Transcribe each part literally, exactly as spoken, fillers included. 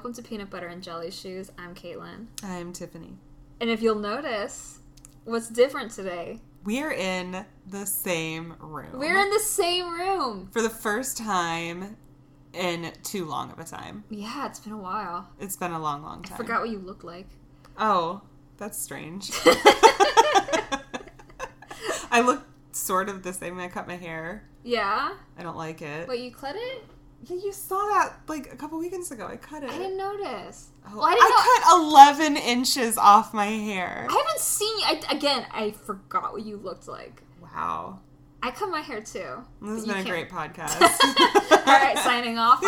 welcome to Peanut Butter and Jelly Shoes. I'm Caitlin. I'm Tiffany. And if you'll notice, what's different today? We're in the same room. We're in the same room! For the first time in too long of a time. Yeah, it's been a while. It's been a long, long time. I forgot what you look like. Oh, that's strange. I look sort of the same when I cut my hair. Yeah? I don't like it. Wait, you cut it? Yeah, you saw that like a couple weekends ago. I cut it. I didn't notice. Oh, well, I, didn't I cut eleven inches off my hair. I haven't seen... I, again, I forgot what you looked like. Wow. I cut my hair too. This has been a can't... great podcast. Alright, signing off.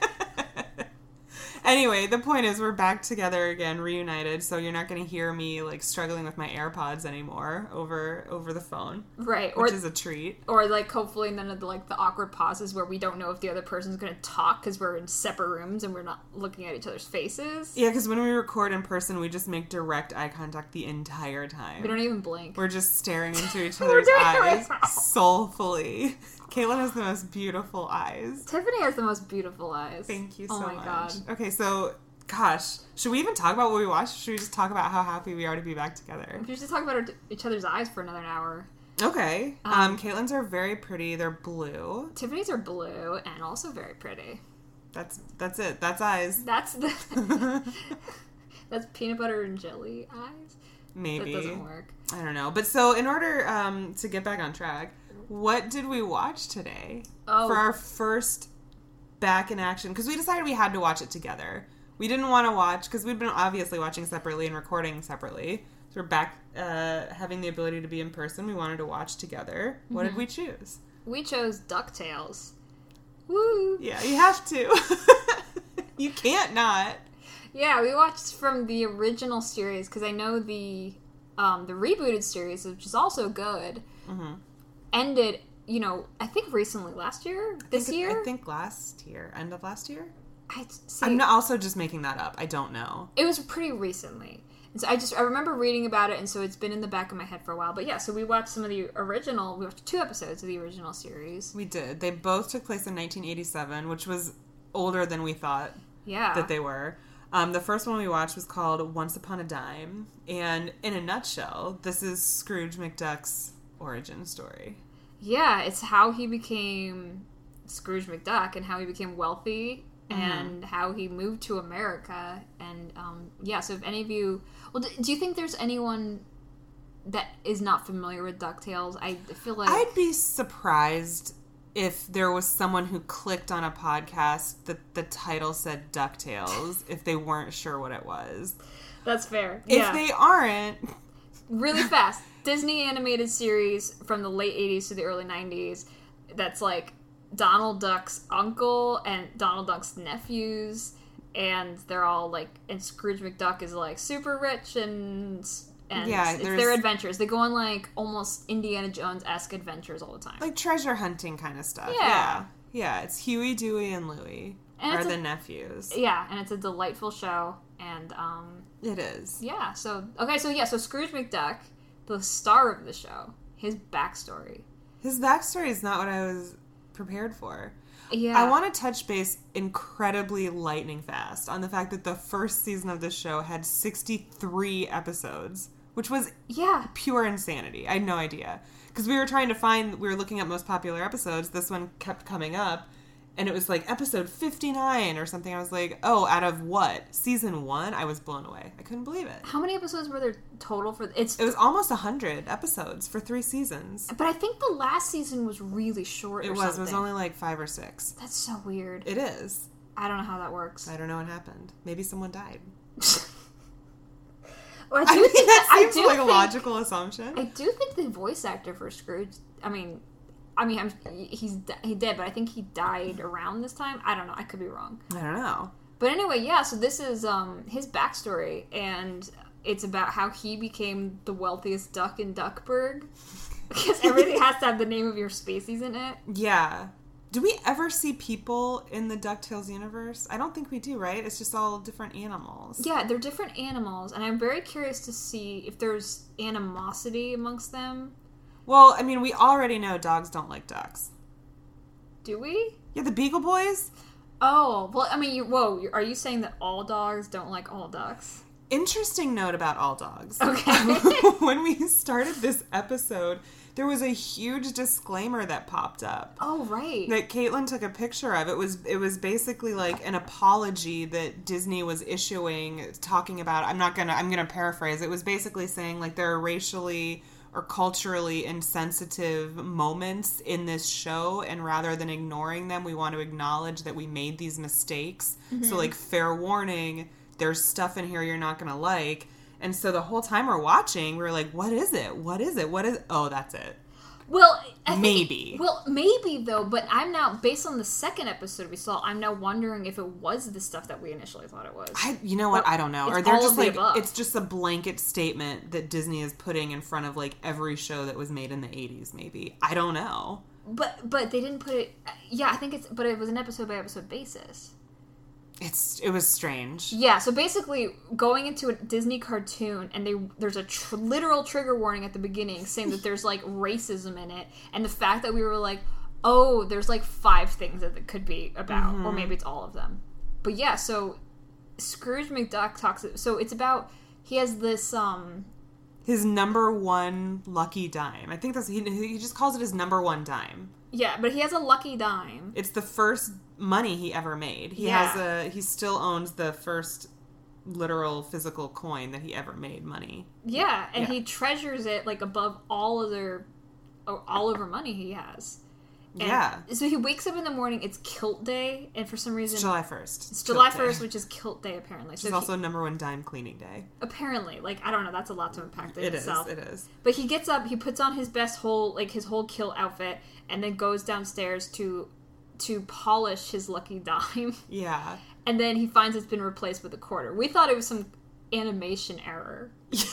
Anyway, the point is we're back together again, reunited, so you're not going to hear me, like, struggling with my AirPods anymore over over the phone. Right. Which or, is a treat. Or, like, hopefully none of the, like, the awkward pauses where we don't know if the other person's going to talk because we're in separate rooms and we're not looking at each other's faces. Yeah, because when we record in person, we just make direct eye contact the entire time. We don't even blink. We're just staring into each other's eyes soulfully. Caitlin has the most beautiful eyes. Tiffany has the most beautiful eyes. Thank you so much. Oh my much. god. Okay, so, gosh, should we even talk about what we watched? Or should we just talk about how happy we are to be back together? We should just talk about our, each other's eyes for another hour. Okay. Um, Um, Caitlin's are very pretty. They're blue. Tiffany's are blue and also very pretty. That's that's it. That's eyes. That's the... that's peanut butter and jelly eyes? Maybe. That doesn't work. I don't know. But so, in order um, to get back on track, what did we watch today Oh. for our first back in action? Because we decided we had to watch it together. We didn't want to watch, because we'd been obviously watching separately and recording separately. So we're back uh, having the ability to be in person. We wanted to watch together. What Mm-hmm. did we choose? We chose DuckTales. Woo! Yeah, you have to. You can't not. Yeah, we watched from the original series, because I know the um, the rebooted series, which is also good, Mm-hmm. ended, you know, I think recently, last year? This I think, year? I think last year. End of last year? I'd say I'm not also just making that up. I don't know. it was pretty recently. And so I just, I remember reading about it, and so it's been in the back of my head for a while. But yeah, so we watched some of the original, we watched two episodes of the original series. We did. They both took place in nineteen eighty-seven, which was older than we thought Yeah. that they were. Um, the first one we watched was called Once Upon a Dime. And in a nutshell, this is Scrooge McDuck's origin story. Yeah, it's how he became Scrooge McDuck and how he became wealthy and how he moved to America. And um, yeah, so if any of you... Well, do, do you think there's anyone that is not familiar with DuckTales? I feel like... I'd be surprised if there was someone who clicked on a podcast that the title said DuckTales if they weren't sure what it was. That's fair. If Yeah. they aren't... Really fast. Disney animated series from the late eighties to the early nineties that's like Donald Duck's uncle and Donald Duck's nephews, and they're all like, and Scrooge McDuck is like super rich, and and Yeah, it's there's- their adventures. They go on like almost Indiana Jones-esque adventures all the time. Like treasure hunting kind of stuff. Yeah. Yeah. Yeah, it's Huey, Dewey, and Louie And are it's a- the nephews. Yeah, and it's a delightful show, and um It is. yeah, so okay, so yeah, so Scrooge McDuck, the star of the show, his backstory. His backstory is not what I was prepared for. Yeah. I want to touch base incredibly lightning fast on the fact that the first season of this show had sixty-three episodes, which was Yeah. pure insanity. I had no idea. Because we were trying to find, we were looking at most popular episodes. This one kept coming up, and it was like episode fifty-nine or something. I was like, oh, out of what? Season one? I was blown away. I couldn't believe it. How many episodes were there total for it's It was almost one hundred episodes for three seasons. but I think the last season was really short It or was. something. It was only like five or six. That's so weird. It is. I don't know how that works. I don't know what happened. Maybe someone died. Well, I I do mean, think that I seems do like a think- logical assumption. I do think the voice actor for Scrooge, I mean, I mean, I'm, he's he did, but I think he died around this time. I don't know. I could be wrong. I don't know. But anyway, yeah. So this is um, his backstory, and it's about how he became the wealthiest duck in Duckburg, because everything has to have the name of your species in it. Yeah. Do we ever see people in the DuckTales universe? I don't think we do, right? It's just all different animals. Yeah, they're different animals, and I'm very curious to see if there's animosity amongst them. Well, I mean, we already know dogs don't like ducks. Do we? Yeah, the Beagle Boys? Oh, well, I mean, you, whoa, are you saying that all dogs don't like all ducks? Interesting note about all dogs. Okay. When we started this episode, there was a huge disclaimer that popped up. Oh, right. That Caitlin took a picture of. It was it was basically like an apology that Disney was issuing, talking about, I'm not gonna, I'm gonna paraphrase. It was basically saying like there are racially or culturally insensitive moments in this show, and rather than ignoring them, we want to acknowledge that we made these mistakes. Mm-hmm. So like, fair warning, there's stuff in here you're not going to like. And so the whole time we're watching, we're like, what is it? What is it? What is... Oh, that's it. Well, I think, maybe. Well, maybe, though, but I'm now, based on the second episode we saw, I'm now wondering if it was the stuff that we initially thought it was. I, you know what? Or I don't know. Or they're just the like, above. It's just a blanket statement that Disney is putting in front of like every show that was made in the eighties, maybe. I don't know. But, but they didn't put it... Yeah, I think it's... But it was an episode-by-episode basis. It's it was strange. Yeah, so basically going into a Disney cartoon and they there's a tr- literal trigger warning at the beginning saying that there's like racism in it, and the fact that we were like, oh, there's like five things that it could be about, mm-hmm. or maybe it's all of them. But yeah, so Scrooge McDuck talks, so it's about, he has this um his number one lucky dime. I think that's he he just calls it his number one dime. Yeah, but he has a lucky dime. It's the first money he ever made. He yeah. has a he still owns the first literal physical coin that he ever made money. Yeah, and yeah. he treasures it like above all other all over money he has. And yeah. So he wakes up in the morning, it's Kilt Day, and for some reason... It's July first. It's July first, which is Kilt Day, apparently. Which so is he, also number one dime cleaning day. Apparently. Like, I don't know, that's a lot to unpack in it itself. It is, it is. But he gets up, he puts on his best whole, like, his whole kilt outfit, and then goes downstairs to to polish his lucky dime. Yeah. And then he finds it's been replaced with a quarter. We thought it was some animation error.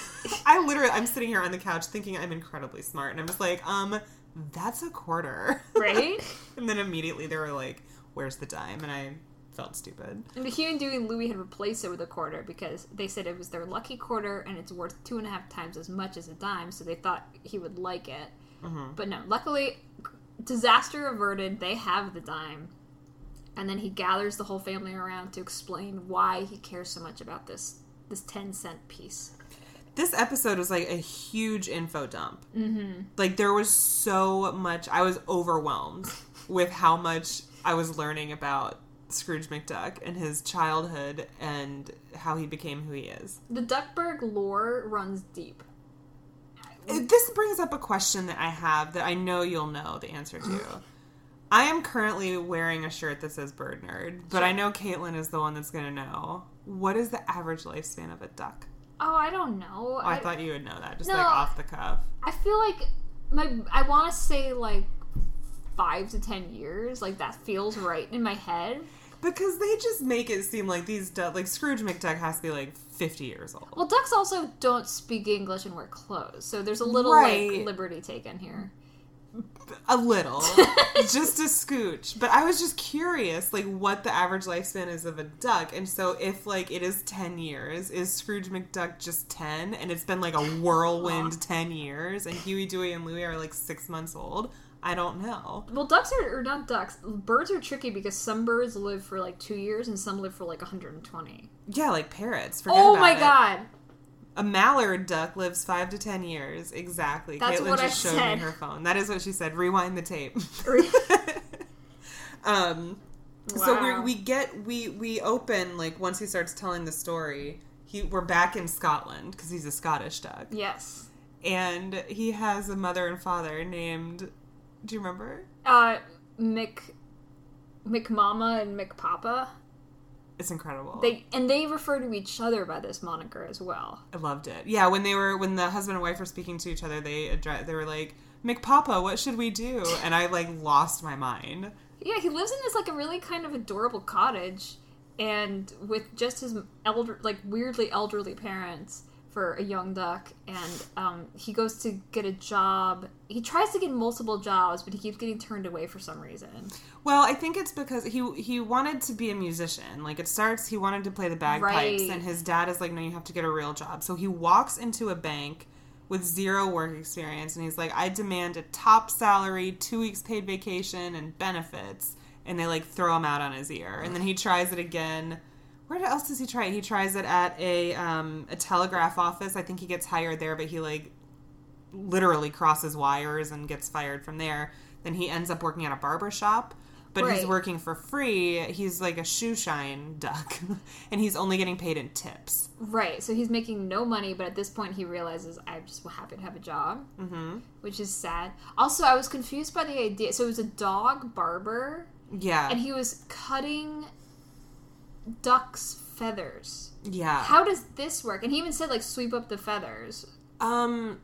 I literally, I'm sitting here on the couch thinking I'm incredibly smart, and I'm just like, um... that's a quarter. Right? And then immediately they were like, where's the dime? And I felt stupid. And Huey, Dewey, and Louie had replaced it with a quarter because they said it was their lucky quarter and it's worth two and a half times as much as a dime, so they thought he would like it. Mm-hmm. But no, luckily, disaster averted, they have the dime. And then he gathers the whole family around to explain why he cares so much about this this ten cent piece. This episode was like a huge info dump. Mm-hmm. Like, there was so much. I was overwhelmed with how much I was learning about Scrooge McDuck and his childhood and how he became who he is. The Duckburg lore runs deep. This brings up a question that I have that I know you'll know the answer to. I am currently wearing a shirt that says Bird Nerd, but sure. I know Caitlin is the one that's going to know. What is the average lifespan of a duck? Oh, I don't know. Oh, I, I thought you would know that, just no, like off the cuff. I feel like my I want to say like five to ten years. Like that feels right in my head. Because they just make it seem like these ducks, like Scrooge McDuck has to be like fifty years old. Well, ducks also don't speak English and wear clothes, so there's a little right. like liberty taken here. A little. Just a scooch. But I was just curious, like, what the average lifespan is of a duck. And so if, like, it is ten years, is Scrooge McDuck just ten? And it's been, like, a whirlwind ten years? And Huey, Dewey, and Louie are, like, six months old? I don't know. Well, ducks are, or not ducks, birds are tricky because some birds live for, like, two years and some live for, like, one hundred twenty. Yeah, like parrots. Forget oh, about my it. God. A mallard duck lives five to ten years. Exactly. That's Caitlin what just I showed said. me her phone. That is what she said. Rewind the tape. um, wow. So we we get we we open like once he starts telling the story. He we're back in Scotland because he's a Scottish duck. Yes. And he has a mother and father named. Do you remember? Uh, Mick, McMama and McPapa. It's incredible. They and they refer to each other by this moniker as well. I loved it. Yeah, when they were when the husband and wife were speaking to each other, they address, they were like, "McPapa, what should we do?" And I like lost my mind. Yeah, he lives in this like a really kind of adorable cottage, and with just his elder, like weirdly elderly parents for a young duck, and um, he goes to get a job. He tries to get multiple jobs, but he keeps getting turned away for some reason. Well, I think it's because he he wanted to be a musician. Like, it starts, he wanted to play the bagpipes, right. and his dad is like, no, you have to get a real job. So he walks into a bank with zero work experience, and he's like, I demand a top salary, two weeks paid vacation, and benefits. and they like throw him out on his ear, and then he tries it again. Where else does he try it? He tries it at a um, a telegraph office. I think he gets hired there, but he like literally crosses wires and gets fired from there. Then he ends up working at a barber shop, but Right. he's working for free. He's like a shoe shine duck, and he's only getting paid in tips. Right, so he's making no money, but at this point he realizes, I'm just happy to have a job, Mm-hmm. which is sad. Also, I was confused by the idea. So it was a dog barber, Yeah. and he was cutting ducks' feathers. yeah. How does this work? And he even said, like, sweep up the feathers. Um,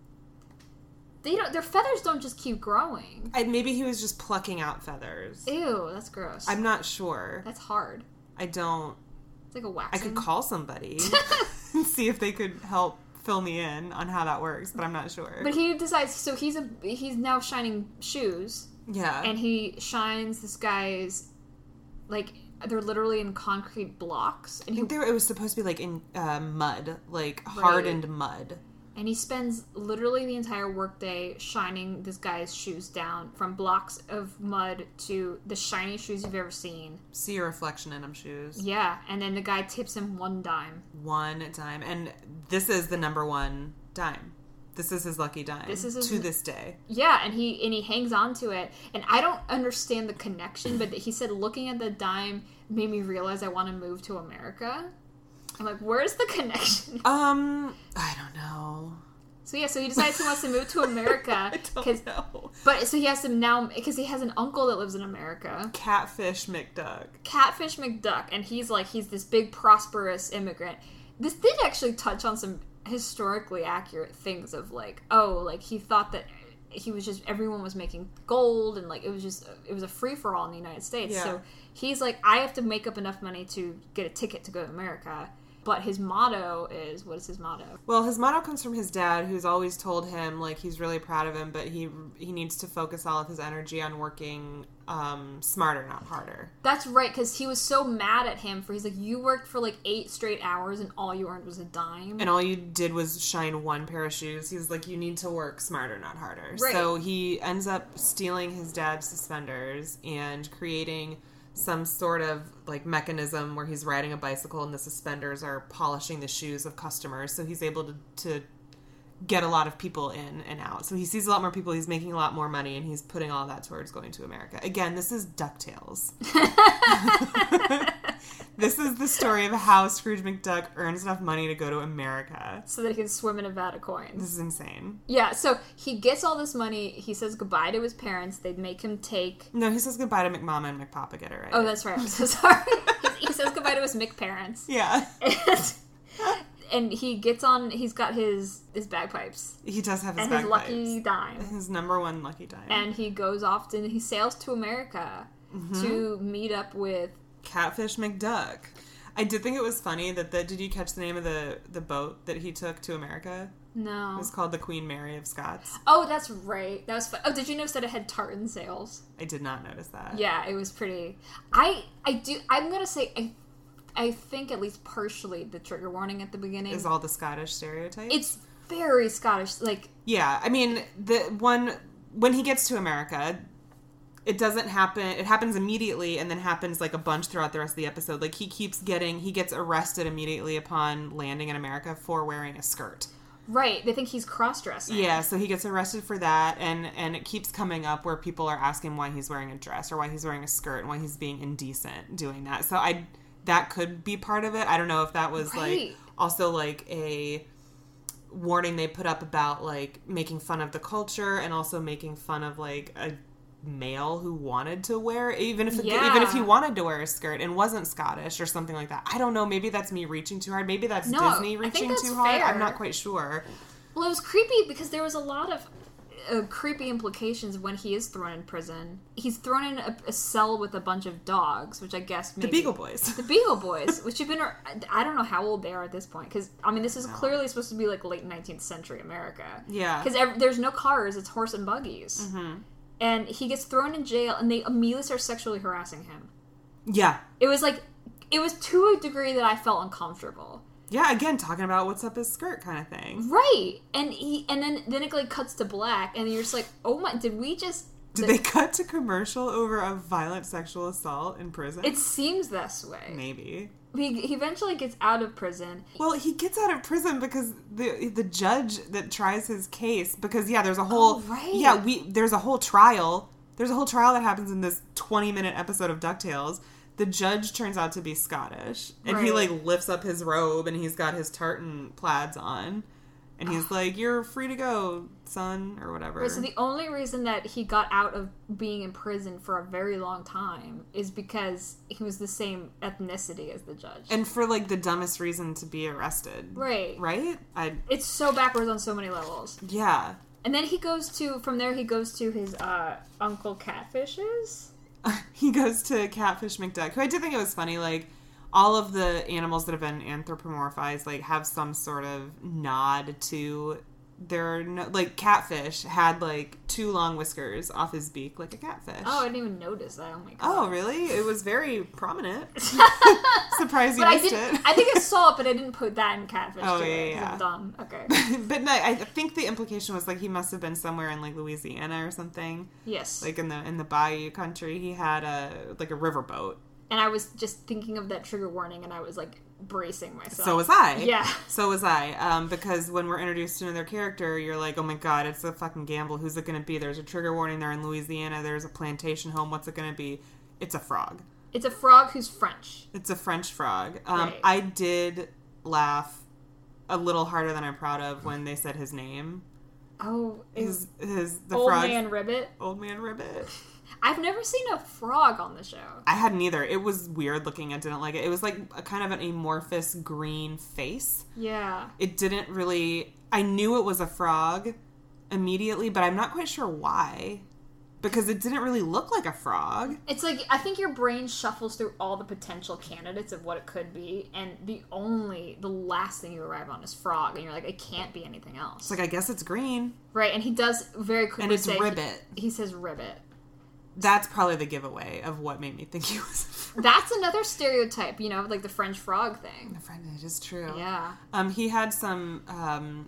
They don't. Their feathers don't just keep growing. I, maybe he was just plucking out feathers. Ew, that's gross. I'm not sure. That's hard. I don't. It's like a I waxing. could call somebody and see if they could help fill me in on how that works, but I'm not sure. But he decides. So he's a he's now shining shoes, yeah. and he shines this guy's, like, they're literally in concrete blocks, and I he think they were, it was supposed to be like in uh, mud, like hardened mud. and he spends literally the entire workday shining this guy's shoes down from blocks of mud to the shiniest shoes you've ever seen. See your reflection in them shoes. Yeah, and then the guy tips him one dime. One dime. And this is the number one dime. This is his lucky dime. This is his- to this day. Yeah, and he and he hangs on to it. And I don't understand the connection, but he said looking at the dime made me realize I want to move to America. I'm like, where's the connection? Um, I don't know. So yeah, so he decides he wants to move to America. I Cause, don't know. but so he has to now because he has an uncle that lives in America, Catfish McDuck. Catfish McDuck, and he's like he's this big prosperous immigrant. This did actually touch on some historically accurate things of like, oh, like he thought that he was just everyone was making gold and like it was just it was a free for all in the United States. Yeah. So he's like, I have to make up enough money to get a ticket to go to America. But his motto is, what is his motto? Well, his motto comes from his dad, who's always told him, like, he's really proud of him, but he he needs to focus all of his energy on working um, smarter, not harder. That's right, because he was so mad at him for, he's like, you worked for like eight straight hours and all you earned was a dime. And all you did was shine one pair of shoes. He was like, you need to work smarter, not harder. Right. So he ends up stealing his dad's suspenders and creating some sort of like mechanism where he's riding a bicycle and the suspenders are polishing the shoes of customers. So he's able to, to get a lot of people in and out. So he sees a lot more people. He's making a lot more money, and he's putting all that towards going to America. Again, this is DuckTales. This is the story of how Scrooge McDuck earns enough money to go to America. So that he can swim in a vat of coins. This is insane. Yeah, so he gets all this money. He says goodbye to his parents. They make him take... No, he says goodbye to McMama and McPapa. Get it right. Oh, that's right. I'm so sorry. He says goodbye to his McParents. Yeah. And, and he gets on... He's got his, his bagpipes. He does have his And his bagpipes. lucky dime. His number one lucky dime. And he goes off and he sails to America Mm-hmm. to meet up with... Catfish McDuck. I did think it was funny that the... Did you catch the name of the, the boat that he took to America? No. It was called the Queen Mary of Scots. Oh, that's right. That was fun. Oh, did you notice that it had tartan sails? I did not notice that. Yeah, it was pretty. I I do. I'm gonna say I, I think at least partially the trigger warning at the beginning Is all the Scottish stereotypes? It's very Scottish. Like Yeah, I mean, the one... When he gets to America... It doesn't happen, it happens immediately and then happens like a bunch throughout the rest of the episode. Like he keeps getting, he gets arrested immediately upon landing in America for wearing a skirt. right, they think he's cross dressing. Yeah, so he gets arrested for that, and, and it keeps coming up where people are asking why he's wearing a dress or why he's wearing a skirt and why he's being indecent doing that. So I, that could be part of it. I don't know if that was Right. like also like a warning they put up about like making fun of the culture and also making fun of like a male who wanted to wear even if Yeah. even if he wanted to wear a skirt and wasn't Scottish or something like that. I don't know, maybe that's me reaching too hard. Maybe that's No, Disney I think reaching that's too hard. fair. I'm not quite sure. Well, it was creepy because there was a lot of uh, creepy implications when he is thrown in prison. He's thrown in a, a cell with a bunch of dogs, which I guess maybe... The Beagle Boys. The Beagle Boys, which have been... I don't know how old they are at this point, because, I mean, this is No. clearly supposed to be, like, late nineteenth century America. Yeah. Because there's no cars, it's horse and buggies. Mm-hmm. And he gets thrown in jail, and they immediately start sexually harassing him. Yeah. It was, like... It was to a degree that I felt uncomfortable. Yeah, again, talking about what's up his skirt kind of thing. Right. And he and then, then it, like, cuts to black, and you're just like, oh my... Did we just... Did they cut to commercial over a violent sexual assault in prison? It seems this way. Maybe. He, he eventually gets out of prison. Well, he gets out of prison because the the judge that tries his case, because yeah, there's a whole Oh, right. yeah we there's a whole trial. There's a whole trial that happens in this twenty minute episode of DuckTales. The judge turns out to be Scottish, and he Right. like lifts up his robe and he's got his tartan plaids on, and he's like, "You're free to go, son," or whatever. Right, so the only reason that he got out of being in prison for a very long time is because he was the same ethnicity as the judge. And for like the dumbest reason to be arrested. Right. Right? I It's so backwards on so many levels. yeah. And then he goes to, from there he goes to his uh, Uncle Catfish's. He goes to Catfish McDuck, who I did think it was funny, like all of the animals that have been anthropomorphized like have some sort of nod to their no, like Catfish had like two long whiskers off his beak like a catfish. Oh, I didn't even notice that. Oh my god. Oh, really? It was very prominent. Surprised you But I missed didn't. it. I think I saw it, but I didn't put that in Catfish. Oh, to yeah, it, 'cause yeah. I'm dumb. Okay. But no, I think the implication was like he must have been somewhere in like Louisiana or something, Yes. like in the in the bayou country. He had a like a riverboat. And I was just thinking of that trigger warning, and I was like bracing myself. So was I. Yeah. So was I. Um, because when we're introduced to another character, you're like, oh my god, it's a fucking gamble. Who's it going to be? There's a trigger warning. They're in Louisiana. There's a plantation home. What's it going to be? It's a frog. It's a frog who's French. It's a French frog. Um, Right. I did laugh a little harder than I'm proud of when they said his name. Oh, His, his, the Old frog. Man Ribbit. Old Man Ribbit. I've never seen a frog on the show. I hadn't either. It was weird looking. I didn't like it. It was like a kind of an amorphous green face. Yeah. It didn't really... I knew it was a frog immediately, but I'm not quite sure why. Because it didn't really look like a frog. It's like, I think your brain shuffles through all the potential candidates of what it could be, and the only, the last thing you arrive on is frog, and you're like, it can't be anything else. It's like, I guess it's green. Right, and he does very quickly And it's say... ribbit. He, he says ribbit. That's probably the giveaway of what made me think he was a frog. That's another stereotype, you know, like the French frog thing. My friend, it is true. Yeah. Um, he had some um,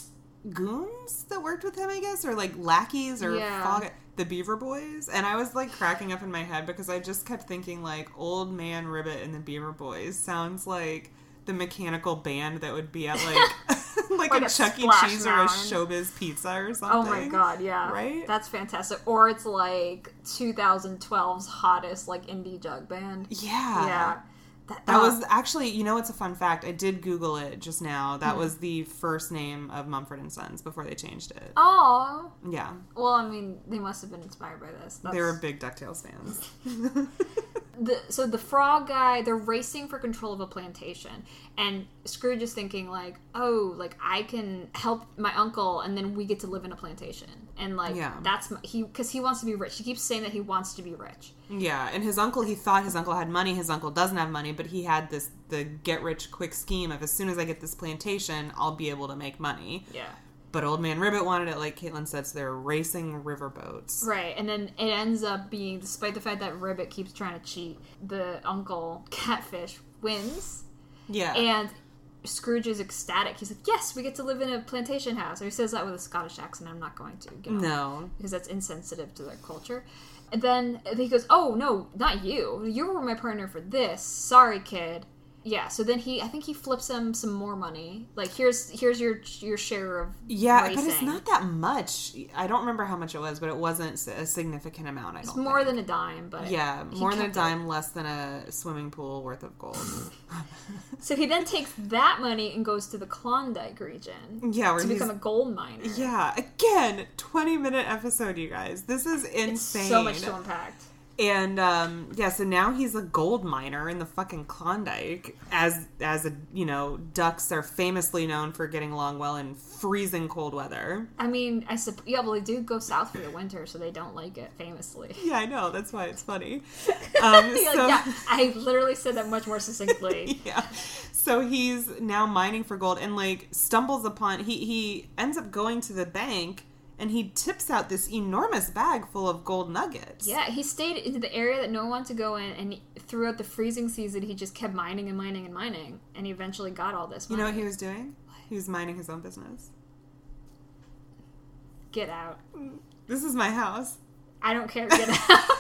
goons that worked with him, I guess, or like lackeys or Yeah. fog, the Beaver Boys, and I was like cracking up in my head because I just kept thinking like Old Man Ribbit and the Beaver Boys sounds like the mechanical band that would be at like like, Like a a Chuck E. Splash Cheese or a Mountain. Showbiz Pizza or Oh something. my god, yeah. Right? That's fantastic. Or it's like twenty twelve's hottest like indie jug band. Yeah. Yeah. That uh, was actually, you know, it's a fun fact. I did Google it just now. That Hmm. was the first name of Mumford and Sons before they changed it. Oh. Yeah. Well, I mean, they must have been inspired by this. That's... They were big DuckTales fans. The, so the frog guy, they're racing for control of a plantation, and Scrooge is thinking like, oh, like I can help my uncle, and then we get to live in a plantation, and like Yeah. that's my, he because he wants to be rich. He keeps saying that he wants to be rich. Yeah, and his uncle, he thought his uncle had money. His uncle doesn't have money, but he had this, the get-rich-quick scheme of as soon as I get this plantation, I'll be able to make money. Yeah. But Old Man Ribbit wanted it, like Caitlin said, so they're racing riverboats. Right, and then it ends up being, despite the fact that Ribbit keeps trying to cheat, the uncle Catfish wins, Yeah. and Scrooge is ecstatic. He's like, yes, we get to live in a plantation house. Or he says that with a Scottish accent. I'm not going to get on No. because that's insensitive to their culture. And then he goes, oh, no, not you. You were my partner for this. Sorry, kid. Yeah, so then he, I think he flips him some more money. Like, here's here's your your share of Yeah, racing. but it's not that much. I don't remember how much it was, but it wasn't a significant amount, I It's don't more think. than a dime, but Yeah, he more than a kept it. dime, less than a swimming pool worth of gold. So he then takes that money and goes to the Klondike region Yeah, where to he's... become a gold miner. Yeah, again, twenty-minute episode, you guys. This is insane. So much to unpack. And um, yeah, so now he's a gold miner in the fucking Klondike. As as a you know, ducks are famously known for getting along well in freezing cold weather. I mean, I supp- yeah, well, they do go south for the winter, so they don't like it, famously. Yeah, I know. That's why it's funny. Um, You're so, like, yeah, I literally said that much more succinctly. yeah. So he's now mining for gold and like stumbles upon he he ends up going to the bank. And he tips out this enormous bag full of gold nuggets. Yeah, he stayed in the area that no one wanted to go in, and he, throughout the freezing season, he just kept mining and mining and mining, and he eventually got all this You money. know what he was doing? He was minding his own business. Get out. This is my house. I don't care, get out.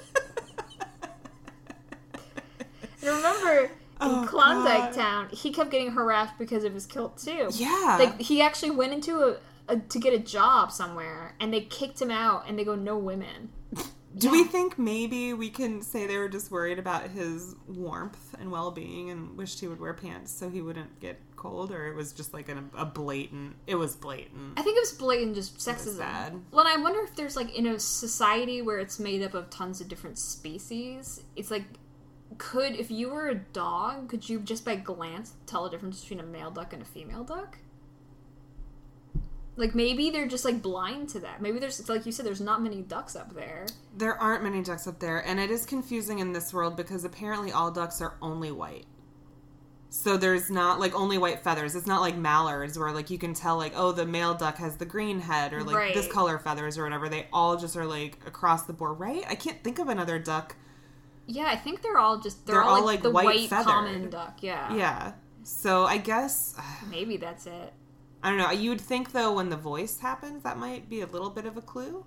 And remember, in Oh, Klondike God. Town, he kept getting harassed because of his kilt, too. Yeah. Like, he actually went into a, a to get a job somewhere, and they kicked him out, and they go, no women. Do Yeah. we think maybe we can say they were just worried about his warmth and well-being and wished he would wear pants so he wouldn't get cold, or it was just like an, a blatant... It was blatant. I think it was blatant just was sexism. bad. Well, and I wonder if there's, like, in a society where it's made up of tons of different species, it's like, could, if you were a dog, could you just by glance tell the difference between a male duck and a female duck? Like, maybe they're just, like, blind to that. Maybe there's, like you said, there's not many ducks up there. There aren't many ducks up there, and it is confusing in this world because apparently all ducks are only white. So there's not, like, only white feathers. It's not like mallards where, like, you can tell, like, oh, the male duck has the green head or, like, Right. this color feathers or whatever. They all just are, like, across the board, right? I can't think of another duck. Yeah, I think they're all just, they're, They're all, all, like, like, the white white, feathered. common duck, yeah. Yeah. So I guess... Maybe that's it. I don't know. You would think, though, when the voice happens, that might be a little bit of a clue.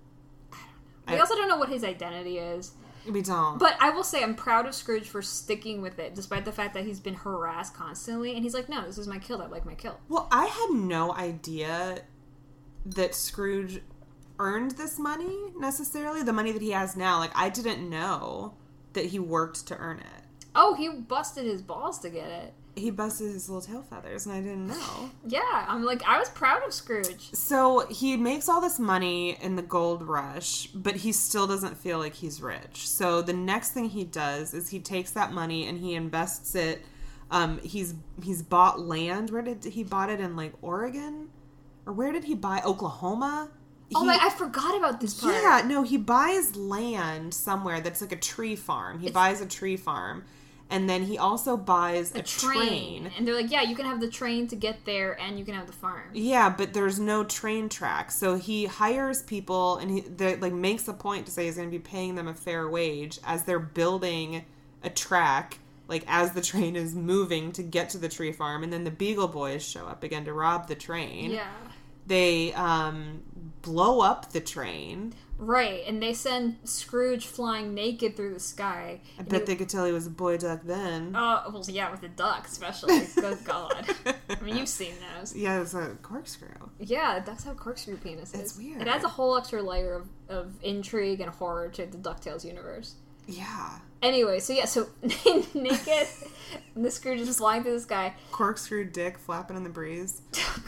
We I- also don't know what his identity is. We don't. But I will say I'm proud of Scrooge for sticking with it, despite the fact that he's been harassed constantly. And he's like, no, this is my kilt. I like my kilt. Well, I had no idea that Scrooge earned this money, necessarily. The money that he has now. Like, I didn't know that he worked to earn it. Oh, he busted his balls to get it. He busted his little tail feathers, and I didn't know. Yeah, I'm like, I was proud of Scrooge. So he makes all this money in the gold rush, but he still doesn't feel like he's rich. So the next thing he does is he takes that money and he invests it. Um, he's he's bought land. Where did he bought it in, like, Oregon? Or where did he buy Oklahoma? Oh He- my, I forgot about this part. Yeah, no, he buys land somewhere that's like a tree farm. He It's- buys a tree farm. And then he also buys a, A train. train. And they're like, yeah, you can have the train to get there and you can have the farm. Yeah, but there's no train track. So he hires people and he they, like makes a point to say he's going to be paying them a fair wage as they're building a track, like as the train is moving to get to the tree farm. And then the Beagle Boys show up again to rob the train. Yeah. They um, blow up the train. Right, and they send Scrooge flying naked through the sky. I bet they could tell he was a boy duck then. Oh, well, yeah, with the duck, especially. Good God. I mean, you've seen those. Yeah, it's a corkscrew. Yeah, ducks have corkscrew penises. It's weird. It adds a whole extra layer of, of intrigue and horror to the DuckTales universe. Yeah. Anyway, so yeah, so naked, and the Scrooge is flying through the sky. Corkscrew dick flapping in the breeze.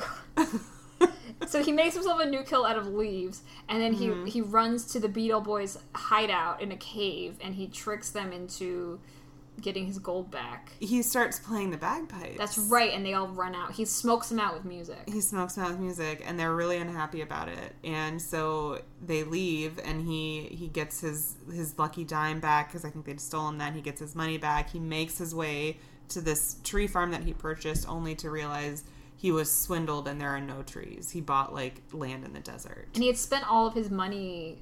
So he makes himself a new kilt out of leaves, and then he, Mm-hmm. he runs to the Beetle Boys' hideout in a cave, and he tricks them into getting his gold back. He starts playing the bagpipes. That's right, and they all run out. He smokes them out with music. He smokes them out with music, and they're really unhappy about it. And so they leave, and he he gets his his lucky dime back because I think they'd stolen that. He gets his money back. He makes his way to this tree farm that he purchased, only to realize he was swindled and there are no trees. He bought like land in the desert. And he had spent all of his money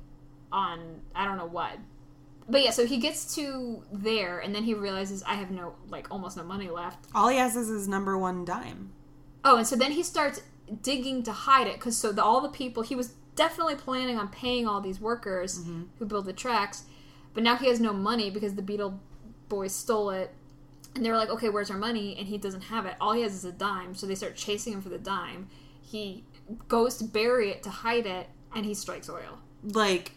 on I don't know what. But yeah, so he gets to there, and then he realizes I have no, like, almost no money left. All he has is his number one dime. Oh, and so then he starts digging to hide it, because so the, all the people, he was definitely planning on paying all these workers Mm-hmm. who build the tracks, but now he has no money because the Beetle Boys stole it, and they're like, okay, where's our money? And he doesn't have it. All he has is a dime, so they start chasing him for the dime. He goes to bury it to hide it, and he strikes oil. Like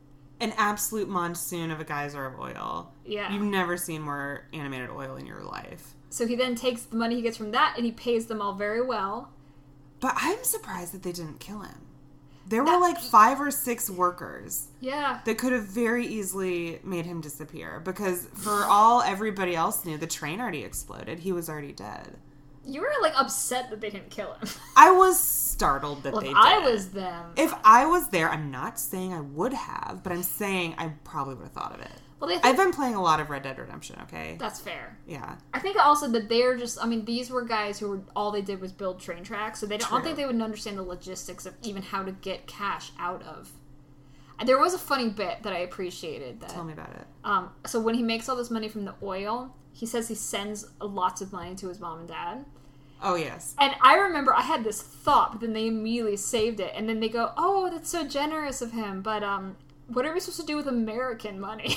an absolute monsoon of a geyser of oil. Yeah. You've never seen more animated oil in your life. So he then takes the money he gets from that, and he pays them all very well. But I'm surprised that they didn't kill him. There That- were like five or six workers Yeah. that could have very easily made him disappear. Because for all everybody else knew, the train already exploded. He was already dead. You were, like, upset that they didn't kill him. I was startled that Well, they if did. I was them... If I was there, I'm not saying I would have, but I'm saying I probably would have thought of it. Well, they think I've been playing a lot of Red Dead Redemption, okay? that's fair. Yeah. I think also that they're just, I mean, these were guys who were, all they did was build train tracks, so they don't, I don't True. think they would understand the logistics of even how to get cash out of. And there was a funny bit that I appreciated. That, Tell me about it. um, so when he makes all this money from the oil, he says he sends lots of money to his mom and dad. Oh, yes. And I remember I had this thought, but then they immediately saved it. And then they go, oh, that's so generous of him. But um, what are we supposed to do with American money?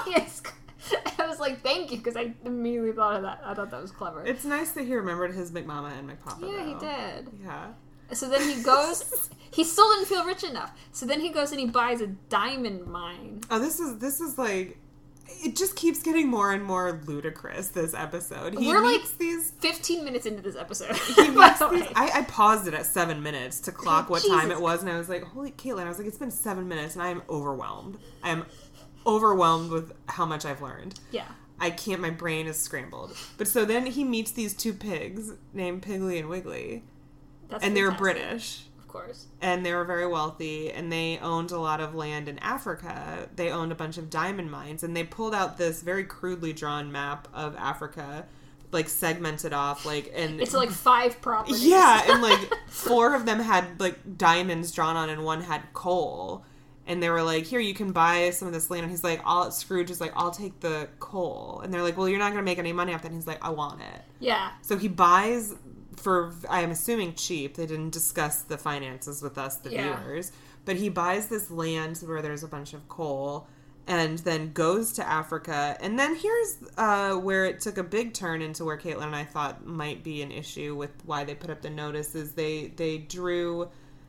I was like, thank you, because I immediately thought of that. I thought that was clever. It's nice that he remembered his McMama and McPapa. Yeah, though. he did. Yeah. So then he goes, he still didn't feel rich enough. So then he goes and he buys a diamond mine. Oh, this is, this is like, it just keeps getting more and more ludicrous, this episode. He We're meets like these... fifteen minutes into this episode. He meets these... I, I paused it at seven minutes to clock what Jesus. time it was, and I was like, holy Caitlin, I was like, it's been seven minutes, and I am overwhelmed. I am overwhelmed with how much I've learned. Yeah. I can't, my brain is scrambled. But so then he meets these two pigs named Piggly and Wiggly. That's and they were fantastic. British. Of course. And they were very wealthy, and they owned a lot of land in Africa. They owned a bunch of diamond mines, and they pulled out this very crudely drawn map of Africa, like segmented off, like, and it's like five properties. yeah, and like four of them had like diamonds drawn on, and one had coal. And they were like, here, you can buy some of this land. And he's like, I'll, Scrooge is like, I'll take the coal. And they're like, well, you're not going to make any money off that. And he's like, I want it. Yeah. So he buys for, I'm assuming cheap. They didn't discuss the finances with us, the Yeah. viewers. But he buys this land where there's a bunch of coal and then goes to Africa. And then here's uh, where it took a big turn into where Caitlin and I thought might be an issue with why they put up the notice is they, they drew...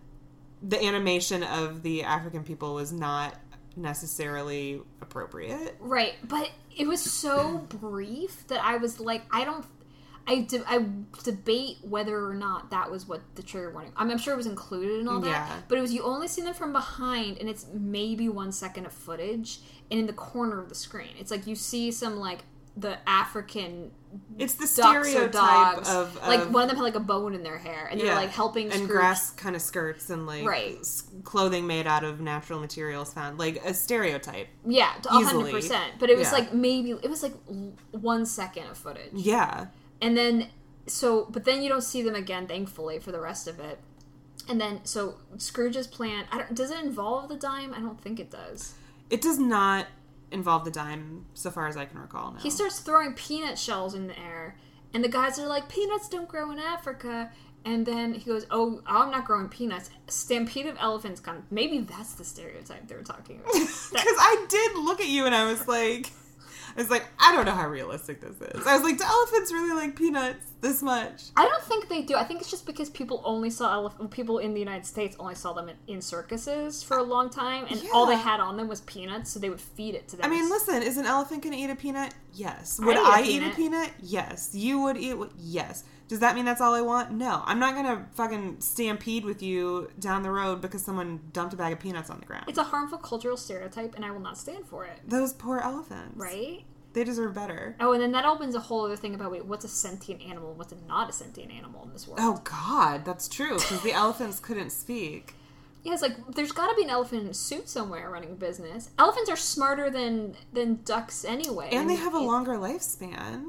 The animation of the African people was not necessarily appropriate. Right, but it was so brief that I was like, I don't... I, de- I debate whether or not that was what the trigger warning... I mean, I'm sure it was included and all that, Yeah. but it was you only see them from behind, and it's maybe one second of footage, and in the corner of the screen. It's like you see some, like, the African... It's the ducks or stereotype dogs. of, of... Like, one of them had, like, a bone in their hair, and they're, yeah, like, helping and Scrooge... grass kind of skirts and, like, Right. s- clothing made out of natural materials found. Like, a stereotype. Yeah, a Easily. hundred percent. But it was, Yeah. like, maybe... It was, like, l- one second of footage. Yeah. And then... So, but then you don't see them again, thankfully, for the rest of it. And then, so, Scrooge's plan... I don't, does it involve the dime? I don't think it does. It does not involve the dime, so far as I can recall now. He starts throwing peanut shells in the air, and the guys are like, peanuts don't grow in Africa. And then he goes, oh, I'm not growing peanuts. Stampede of elephants come. Maybe that's the stereotype they were talking about. Because That- I did look at you and I was like... I was like, I don't know how realistic this is. I was like, do elephants really like peanuts this much? I don't think they do. I think it's just because people only saw elephant. People in the United States only saw them in, in circuses for a long time, and Yeah. all they had on them was peanuts, so they would feed it to them. I mean, listen, is an elephant going to eat a peanut? Yes. Would I'd I eat a eat a peanut. peanut? Yes. You would eat... Yes. Does that mean that's all I want? No. I'm not going to fucking stampede with you down the road because someone dumped a bag of peanuts on the ground. It's a harmful cultural stereotype, and I will not stand for it. Those poor elephants. Right? They deserve better. Oh, and then that opens a whole other thing about, wait, what's a sentient animal and what's a not a sentient animal in this world? Oh, God. That's true, because the elephants couldn't speak. Yeah, it's like, there's gotta be an elephant in a suit somewhere running a business. Elephants are smarter than than ducks anyway. And they have a it- longer lifespan.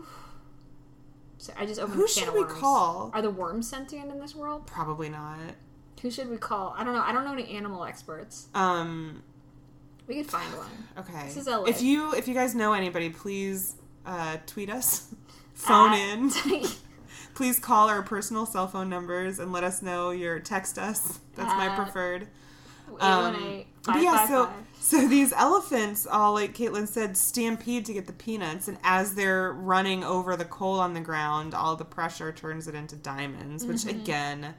So I just opened Who a can should of we worms. call? Are the worms sentient in this world? Probably not. Who should we call? I don't know. I don't know any animal experts. Um... We could find one. Okay. This is L A. If you if you guys know anybody, please uh, tweet us, phone At- in, please call our personal cell phone numbers and let us know your text us. That's my At- preferred. eight one eight, But five yeah, five so five. so these elephants all, like Caitlin said, stampede to get the peanuts, and as they're running over the coal on the ground, all the pressure turns it into diamonds, which Mm-hmm. again,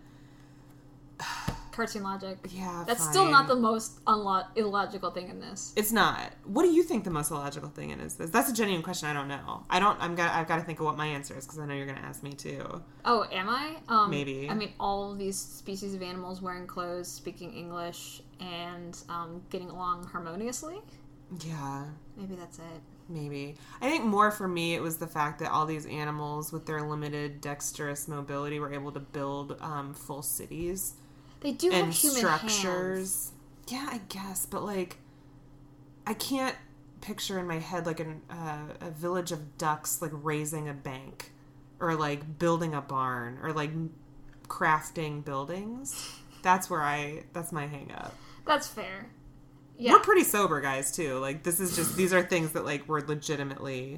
Cartoon logic. yeah, That's fine. still not the most unlo- illogical thing in this. It's not. What do you think the most illogical thing in is? This? That's a genuine question. I don't know. I don't. I'm. Got. I've got to think of what my answer is because I know you're going to ask me too. Oh, am I? Um, Maybe. I mean, all of these species of animals wearing clothes, speaking English, and um, getting along harmoniously. Yeah. Maybe that's it. Maybe. I think more for me, it was the fact that all these animals, with their limited dexterous mobility, were able to build um, full cities. They do and have human structures. hands. Yeah, I guess, but like, I can't picture in my head like an, uh, a village of ducks like raising a bank, or like building a barn, or like crafting buildings. That's where I. That's my hang up. That's fair. Yeah. We're pretty sober guys too. Like this is just these are things that like we're legitimately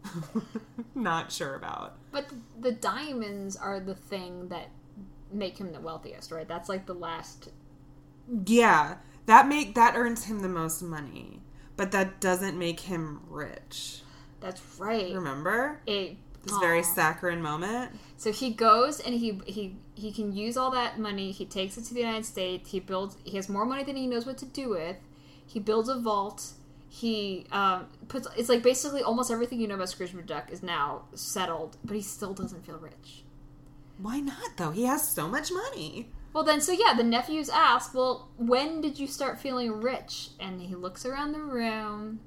not sure about. But the diamonds are the thing that make him the wealthiest, right? That's like the last. Yeah, That make that earns him the most money, but that doesn't make him rich. That's right. Remember? It, this aw. very saccharine moment. So he goes and he he he can use all that money. He takes it to the United States. He builds. He has more money than he knows what to do with. He builds a vault. He um, puts. It's like basically almost everything you know about Scrooge McDuck is now settled, but he still doesn't feel rich. Why not though? He has so much money. Well, then, so yeah, the nephews ask, well, when did you start feeling rich? And he looks around the room.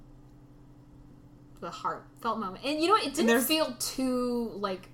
The heartfelt moment. And you know what? It didn't feel too, like,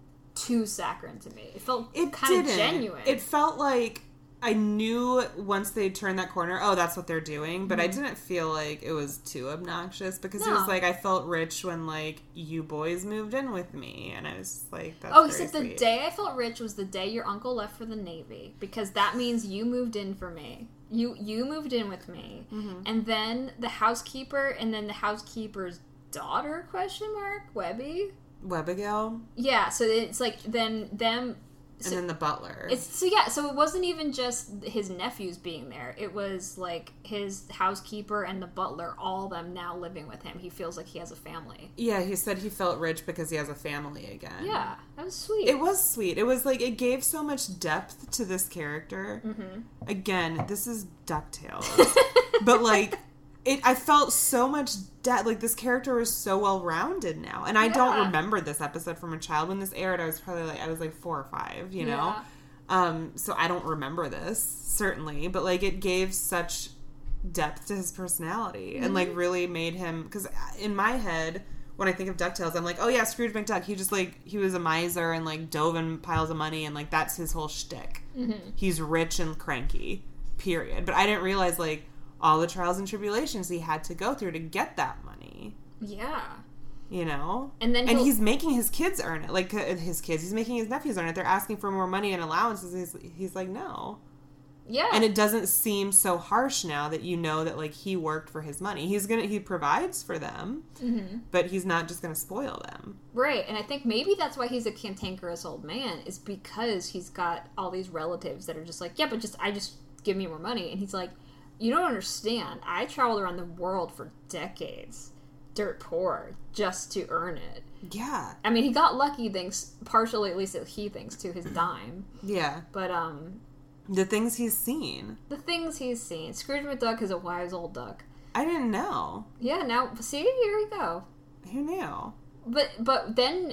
too saccharine to me. It felt it kind didn't. of genuine. It felt like I knew once they turned that corner, oh, that's what they're doing. But mm-hmm. I didn't feel like it was too obnoxious because no. it was like I felt rich when, like, you boys moved in with me. And I was like, that's Oh, very except sweet. The day I felt rich was the day your uncle left for the Navy. Because that means you moved in for me. You you moved in with me. Mm-hmm. And then the housekeeper and then the housekeeper's daughter, question mark, Webby? Webigail? Yeah, so it's like then them... So, and then the butler. It's so yeah, so it wasn't even just his nephews being there. It was like his housekeeper and the butler, all of them now living with him. He feels like he has a family. Yeah, he said he felt rich because he has a family again. Yeah, that was sweet. It was sweet. It was like, it gave so much depth to this character. Mm-hmm. Again, this is DuckTales. But like, it, I felt so much depth. Like, this character is so well-rounded now. And I yeah. don't remember this episode from a child. When this aired, I was probably like, I was like four or five, you know? Yeah. Um, so I don't remember this, certainly. But, like, it gave such depth to his personality. Mm-hmm. And, like, really made him... Because in my head, when I think of DuckTales, I'm like, oh, yeah, Scrooge McDuck. He just, like, he was a miser and, like, dove in piles of money. And, like, that's his whole shtick. Mm-hmm. He's rich and cranky, period. But I didn't realize, like... all the trials and tribulations he had to go through to get that money. Yeah. You know? And then and he's making his kids earn it. Like, uh, his kids. He's making his nephews earn it. They're asking for more money and allowances. He's, he's like, no. Yeah. And it doesn't seem so harsh now that you know that, like, he worked for his money. He's gonna, he provides for them, mm-hmm. but he's not just gonna spoil them. Right. And I think maybe that's why he's a cantankerous old man, is because he's got all these relatives that are just like, yeah, but just, I just, give me more money. And he's like, you don't understand. I traveled around the world for decades, dirt poor, just to earn it. Yeah. I mean, he got lucky thanks, partially at least he thinks, to his dime. Yeah. But, um... the things he's seen. The things he's seen. Scrooge McDuck is a wise old duck. I didn't know. Yeah, now, see? Here we go. Who knew? But, but then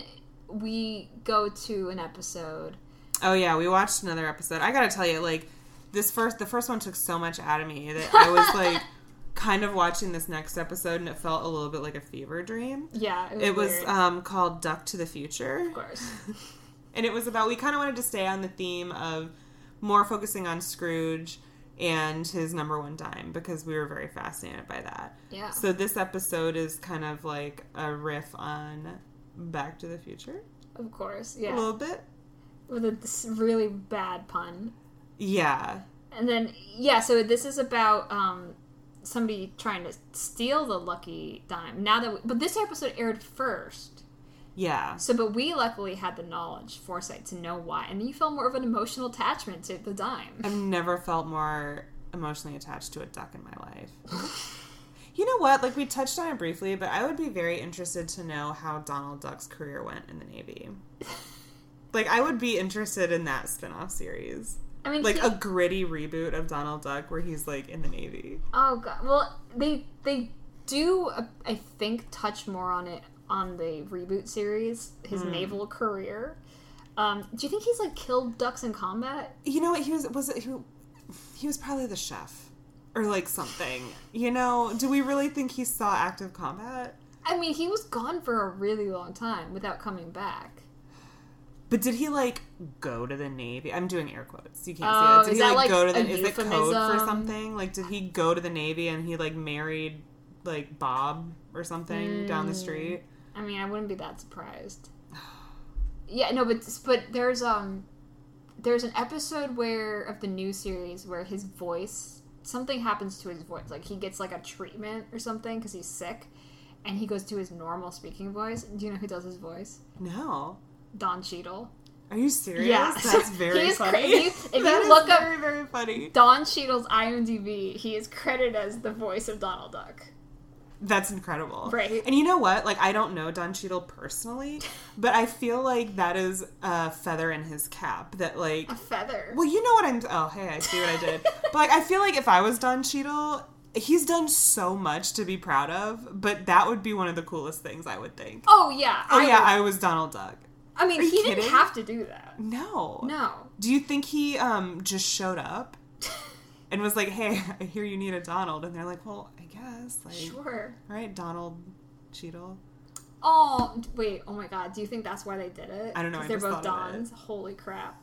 we go to an episode. Oh, yeah, we watched another episode. I gotta tell you, like... This first, the first one took so much out of me that I was like, kind of watching this next episode, and it felt a little bit like a fever dream. Yeah, it was. It was weird. um, called Duck to the Future. Of course. And it was about, we kind of wanted to stay on the theme of more focusing on Scrooge and his number one dime because we were very fascinated by that. Yeah. So this episode is kind of like a riff on Back to the Future. Of course, yeah. A little bit. With a really bad pun. Yeah. And then, yeah, so this is about um, somebody trying to steal the lucky dime. Now that we, but this episode aired first. Yeah. So, but we luckily had the knowledge, foresight to know why. And you felt more of an emotional attachment to the dime. I've never felt more emotionally attached to a duck in my life. You know what? Like, we touched on it briefly, but I would be very interested to know how Donald Duck's career went in the Navy. Like, I would be interested in that spin-off series. I mean, like he, a gritty reboot of Donald Duck where he's like in the Navy. Oh god! Well, they they do uh, I think touch more on it on the reboot series, his mm. naval career. Um, do you think he's like killed ducks in combat? You know what? He was was it, he, he was probably the chef or like something. You know? Do we really think he saw active combat? I mean, he was gone for a really long time without coming back. But did he, like, go to the Navy? I'm doing air quotes. You can't oh, see that. Did is he, that like, like go to the... Is it code for something? Like, did he go to the Navy and he, like, married, like, Bob or something mm, down the street? I mean, I wouldn't be that surprised. Yeah, no, but but there's, um... there's an episode where... of the new series where his voice... something happens to his voice. Like, he gets, like, a treatment or something because he's sick. And he goes to his normal speaking voice. Do you know who does his voice? No. Don Cheadle. Are you serious? Yeah. That's very He is funny. cre- if you, if That you is look very, up very funny. Don Cheadle's IMDb, he is credited as the voice of Donald Duck. That's incredible. Right. And you know what? Like, I don't know Don Cheadle personally, but I feel like that is a feather in his cap. That, like... A feather. Well, you know what I'm... Oh, hey, I see what I did. But, like, I feel like if I was Don Cheadle, he's done so much to be proud of, but that would be one of the coolest things, I would think. Oh, yeah. Oh, I yeah, would- I was Donald Duck. I mean, Are you he didn't kidding? have to do that. No. No. Do you think he um just showed up and was like, hey, I hear you need a Donald? And they're like, well, I guess. Like, Sure. all right, Donald Cheadle. Oh, wait. Oh, my God. Do you think that's why they did it? I don't know, 'Cause I they're just both thought of Dons. Holy crap.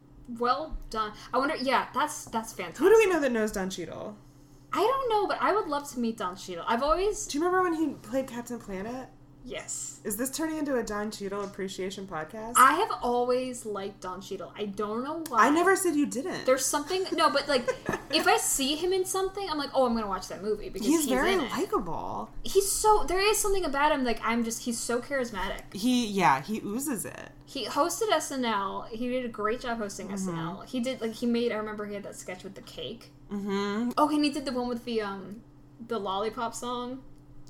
Well done. I wonder... Yeah, that's that's fantastic. Who do we know that knows Don Cheadle? I don't know, but I would love to meet Don Cheadle. I've always... Do you remember when he played Captain Planet? Yes. Is this turning into a Don Cheadle appreciation podcast? I have always liked Don Cheadle. I don't know why. I never said you didn't. There's something... No, but, like, if I see him in something, I'm like, oh, I'm going to watch that movie because he's, he's very in it. likable. He's so... There is something about him, like, I'm just... He's so charismatic. He, yeah, he oozes it. He hosted S N L. He did a great job hosting Mm-hmm. S N L. He did, like, he made... I remember he had that sketch with the cake. Mm-hmm. Oh, and he did the one with the, um... the Lollipop song.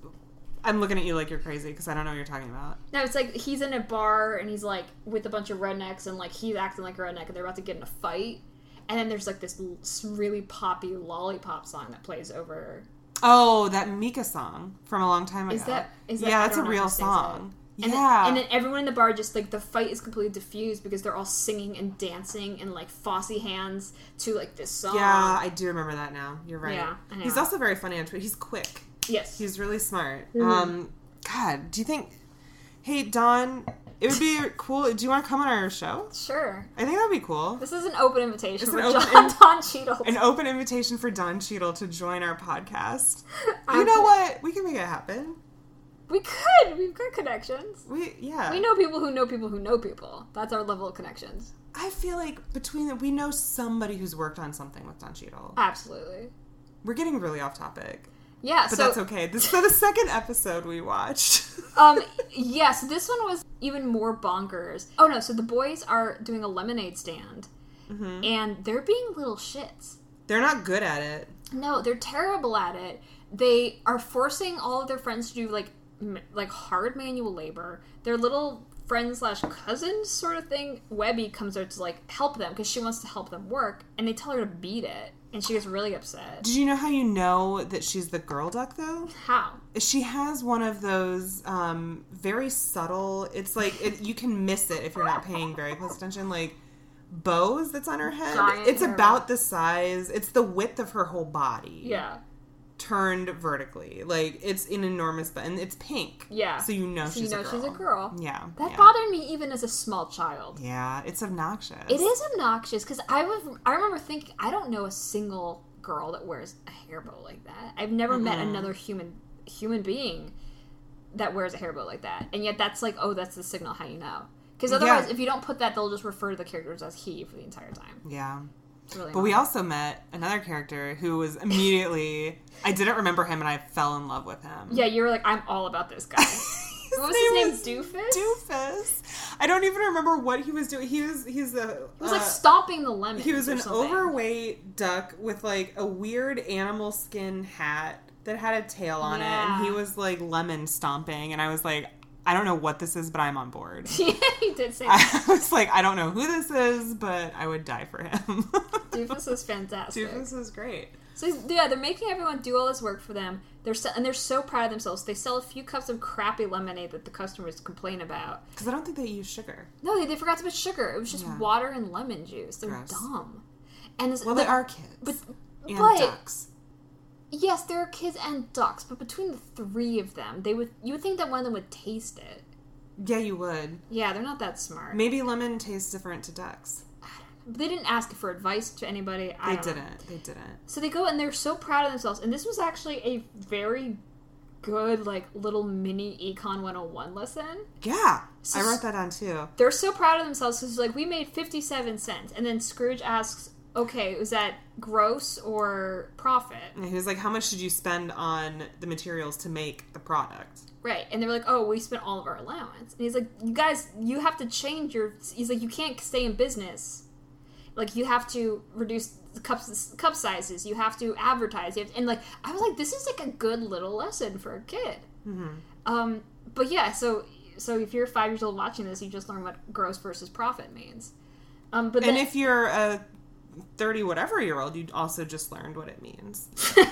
I'm looking at you like you're crazy because I don't know what you're talking about. No, it's like he's in a bar and he's like with a bunch of rednecks and like he's acting like a redneck and they're about to get in a fight. And then there's like this l- really poppy Lollipop song that plays over. Oh, that Mika song from a long time ago. Is that? Is that? Yeah, I that's a don't know real how to say song. it. And yeah. Then, and then everyone in the bar just like the fight is completely diffused because they're all singing and dancing in like Fosse hands to like this song. Yeah, I do remember that now. You're right. Yeah, I know. He's also very funny on Twitter. He's quick. Yes. He's really smart. Mm-hmm. Um, God, do you think... Hey, Don, it would be cool... Do you want to come on our show? Sure. I think that would be cool. This is an open invitation It's for an open John in- Don Cheadle. An open invitation for Don Cheadle to join our podcast. You I'm- know what? We can make it happen. We could. We've got connections. We, yeah. We know people who know people who know people. That's our level of connections. I feel like between the, we know somebody who's worked on something with Don Cheadle. Absolutely. We're getting really off topic. Yeah, But so that's okay. This is the second episode we watched. um yeah, so this one was even more bonkers. Oh no, so the boys are doing a lemonade stand Mm-hmm. and they're being little shits. They're not good at it. No, they're terrible at it. They are forcing all of their friends to do like m- like hard manual labor. Their little friend slash cousin sort of thing, Webby, comes out to like help them because she wants to help them work, and they tell her to beat it, and she gets really upset. Did you know how you know that she's the girl duck, though? How? She has one of those um, very subtle, it's like, it, you can miss it if you're not paying very close attention, like, bows that's on her head. Giant It's hair. about the size, it's the width of her whole body. Yeah. Turned vertically. Like, it's an enormous, but and it's pink. Yeah. So you know So she's you know a girl. she's a girl. Yeah. That yeah. bothered me even as a small child. Yeah, it's obnoxious. It is obnoxious because I was. I remember thinking, I don't know a single girl that wears a hair bow like that. I've never met another human human being that wears a hair bow like that, and yet that's like, oh, that's the signal how you know. Because otherwise, Yeah. if you don't put that, they'll just refer to the characters as he for the entire time. Yeah. It's really But we annoying. also met another character who was immediately... I didn't remember him, and I fell in love with him. Yeah, you were like, I'm all about this guy. His What was his name name? was Doofus? Doofus. I don't even remember what he was doing. He was he's a It was like uh, stomping the lemons. he was or an something. overweight duck with like a weird animal skin hat that had a tail on it, and he Yeah. was like lemon stomping, and I was like, I don't know what this is, but I'm on board. Yeah, he did say that. I was like, I don't know who this is, but I would die for him. Doofus was fantastic. Doofus is great. So yeah, they're making everyone do all this work for them. They're se- and they're so proud of themselves. They sell a few cups of crappy lemonade that the customers complain about. Because I don't think they use sugar. No, they, they forgot to put sugar. It was just Yeah. water and lemon juice. They're Gross. dumb. And it's, Well, but, they are kids. but and but ducks. yes, there are kids and ducks. But between the three of them, they would you would think that one of them would taste it. Yeah, you would. Yeah, they're not that smart. Maybe lemon tastes different to ducks. But they didn't ask for advice to anybody. I They don't know. didn't. They didn't. So they go and they're so proud of themselves. And this was actually a very good, like, little mini Econ one oh one lesson. Yeah. So I wrote that down too. They're so proud of themselves because, like, we made fifty-seven cents. And then Scrooge asks okay, was that gross or profit? And he was like, how much did you spend on the materials to make the product? Right. And they were like, oh, we spent all of our allowance. And he's like, you guys, you have to change your... He's like, you can't stay in business. Like, you have to reduce the cups, cup sizes. You have to advertise. You have to, and, like, I was like, this is, like, a good little lesson for a kid. Mm-hmm. Um, but, yeah, so so if you're five years old watching this, you just learn what gross versus profit means. Um, but then, and if you're a thirty-whatever-year-old, you also just learned what it means.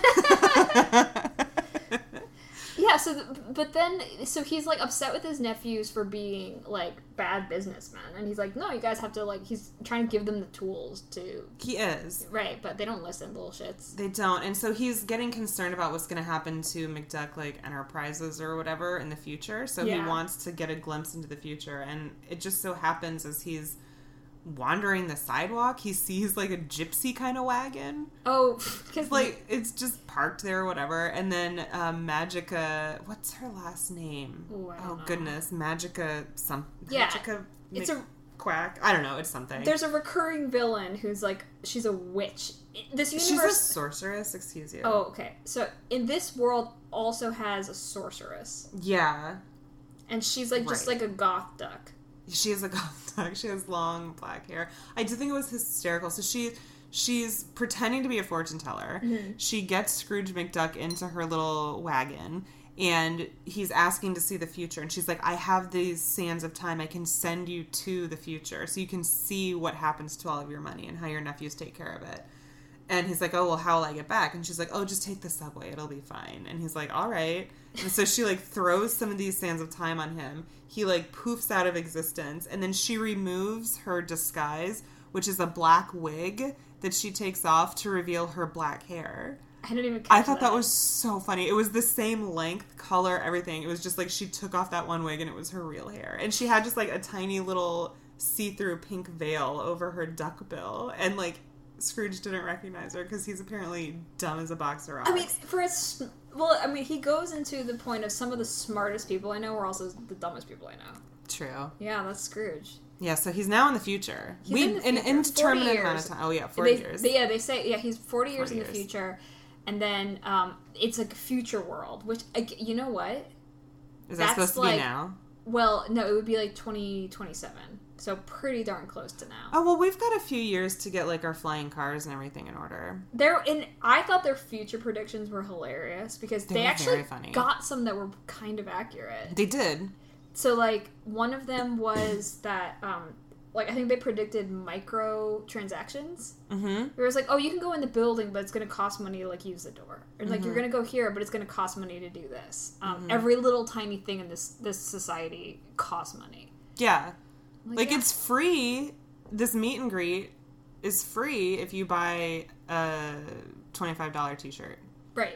Yeah, so, th- but then, so he's, like, upset with his nephews for being, like, bad businessmen. And he's like, no, you guys have to, like, he's trying to give them the tools to... He is. Right, but they don't listen, little shits. They don't. And so he's getting concerned about what's going to happen to McDuck, like, Enterprises or whatever in the future. So Yeah. he wants to get a glimpse into the future. And it just so happens as he's wandering the sidewalk, he sees, like, a gypsy kind of wagon. Oh, because... Like, it's just parked there or whatever. And then um, Magica... What's her last name? Ooh, I don't oh, know. goodness. Magica... Some, Yeah, Magica... it's a- Quack. I don't know. It's something. There's a recurring villain who's, like, she's a witch. This universe... She's a sorceress, excuse you. Oh, okay. So, in this world also has a sorceress. Yeah. And she's, like, just, Right. like, a goth duck. She has a goth duck. She has long black hair. I do think it was hysterical. So she she's pretending to be a fortune teller. Mm-hmm. She gets Scrooge McDuck into her little wagon, and he's asking to see the future. And she's like, I have these sands of time. I can send you to the future so you can see what happens to all of your money and how your nephews take care of it. And he's like, oh, well, how will I get back? And she's like, oh, just take the subway. It'll be fine. And he's like, all right. And so she, like, throws some of these sands of time on him. He, like, poofs out of existence. And then she removes her disguise, which is a black wig that she takes off to reveal her black hair. I didn't even catch I thought that. that was so funny. It was the same length, color, everything. It was just, like, she took off that one wig and it was her real hair. And she had just, like, a tiny little see-through pink veil over her duck bill. And, like... Scrooge didn't recognize her because he's apparently dumb as a box of rocks. I mean, for a... Well, I mean, he goes into the point of some of the smartest people I know are also the dumbest people I know. True. Yeah, that's Scrooge. Yeah, so he's now in the future. He's we in the an future. indeterminate amount of time. Oh yeah, forty they, years. They, yeah, they say yeah he's forty years forty in the years. future, and then um, it's like a future world. Which like, you know what? Is that That's supposed to like, be now? Well, no, it would be like twenty twenty-seven. So pretty darn close to now. Oh well, we've got a few years to get like our flying cars and everything in order. There, and I thought their future predictions were hilarious because They they, were actually very funny. got some that were kind of accurate. They did. So like one of them was that um, like I think they predicted micro transactions. Mm-hmm. It was like, oh, you can go in the building, but it's going to cost money to like use the door, or like Mm-hmm. you're going to go here, but it's going to cost money to do this. Um, Mm-hmm. Every little tiny thing in this this society costs money. Yeah. Like, Like yeah. it's free. This meet and greet is free if you buy a twenty-five dollars t-shirt. Right.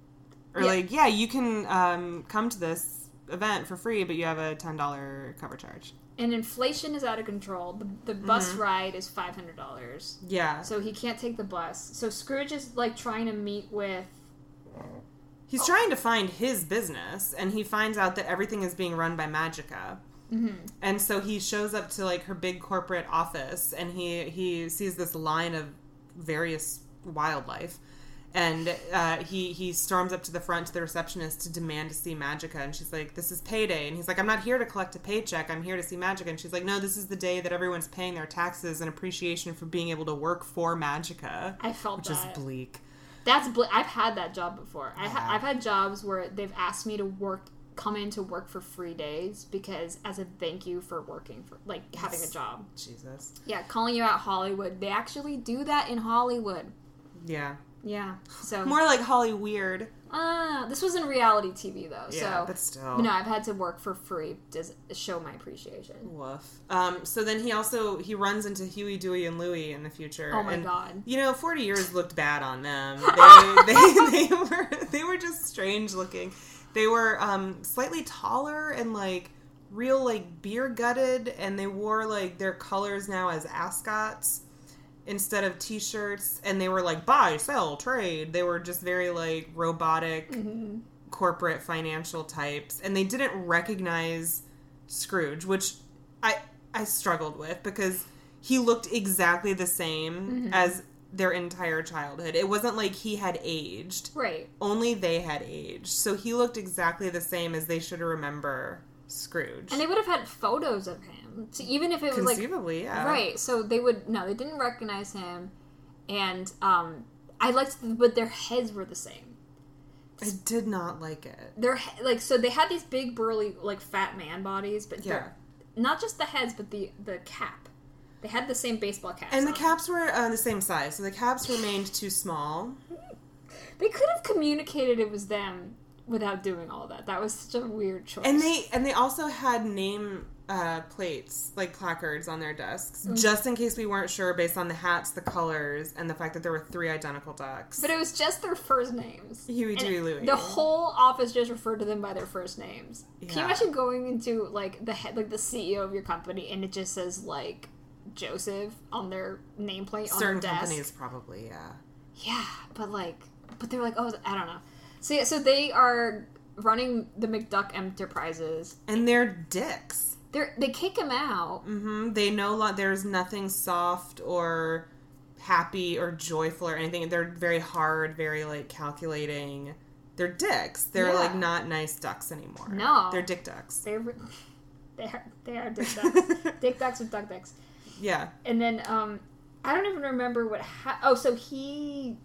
Or Yeah. like, yeah, you can um, come to this event for free, but you have a ten dollars cover charge. And inflation is out of control. The, the bus Mm-hmm. ride is five hundred dollars. Yeah. So he can't take the bus. So Scrooge is like trying to meet with... He's trying to find his business, and he finds out that everything is being run by Magica. Mm-hmm. And so he shows up to like her big corporate office, and he he sees this line of various wildlife, and uh, he he storms up to the front to the receptionist to demand to see Magica, and she's like, "This is payday," and he's like, "I'm not here to collect a paycheck. I'm here to see Magica," and she's like, "No, this is the day that everyone's paying their taxes in appreciation for being able to work for Magica," I felt which that. is bleak. That's ble- I've had that job before. I ha- Yeah. I've had jobs where they've asked me to work, come in to work for free days because as a thank you for working for like having a job. Jesus. Yeah, calling you out Hollywood. They actually do that in Hollywood. Yeah. Yeah. So More like Holly Weird. uh, this was in reality T V though. Yeah, so but still. no, I've had to work for free to s- show my appreciation. Woof. Um, so then he also, he runs into Huey, Dewey, and Louie in the future. Oh my and, God. You know, forty years looked bad on them. They, they, they were they were just strange looking. They were um, slightly taller and like real like beer gutted, and they wore like their colors now as ascots instead of t-shirts, and they were like buy, sell, trade. They were just very like robotic Mm-hmm. corporate financial types, and they didn't recognize Scrooge, which I I struggled with because he looked exactly the same Mm-hmm. as their entire childhood. It wasn't like he had aged. Right. Only they had aged. So he looked exactly the same as they should remember Scrooge. And they would have had photos of him. So even if it was like... Conceivably, yeah. Right. So they would... No, they didn't recognize him. And um, I liked... But their heads were the same. I did not like it. Their like So they had these big, burly, like, fat man bodies. But yeah. not just the heads, but the, the cap. They had the same baseball caps And the on. caps were uh, the same size. So the caps remained too small. They could have communicated it was them without doing all that. That was such a weird choice. And they and they also had name uh, plates, like placards on their desks, mm-hmm. just in case we weren't sure based on the hats, the colors, and the fact that there were three identical ducks. But it was just their first names. Huey, Dewey, Louie. The whole office just referred to them by their first names. Yeah. Can you imagine going into like the head, like the C E O of your company, and it just says like Joseph on their nameplate on their desk? Certain companies probably, yeah. Yeah, but like, but they're like, oh, I don't know. So yeah, so they are running the McDuck Enterprises, and they're dicks. They they kick him out. Mm-hmm. They no lo- There's nothing soft or happy or joyful or anything. They're very hard, very like calculating. They're dicks. They're yeah. like not nice ducks anymore. No, they're dick ducks. They're they are they are dick ducks. Dick ducks with duck dicks. Yeah. And then um, I don't even remember what. Ha- oh, so he.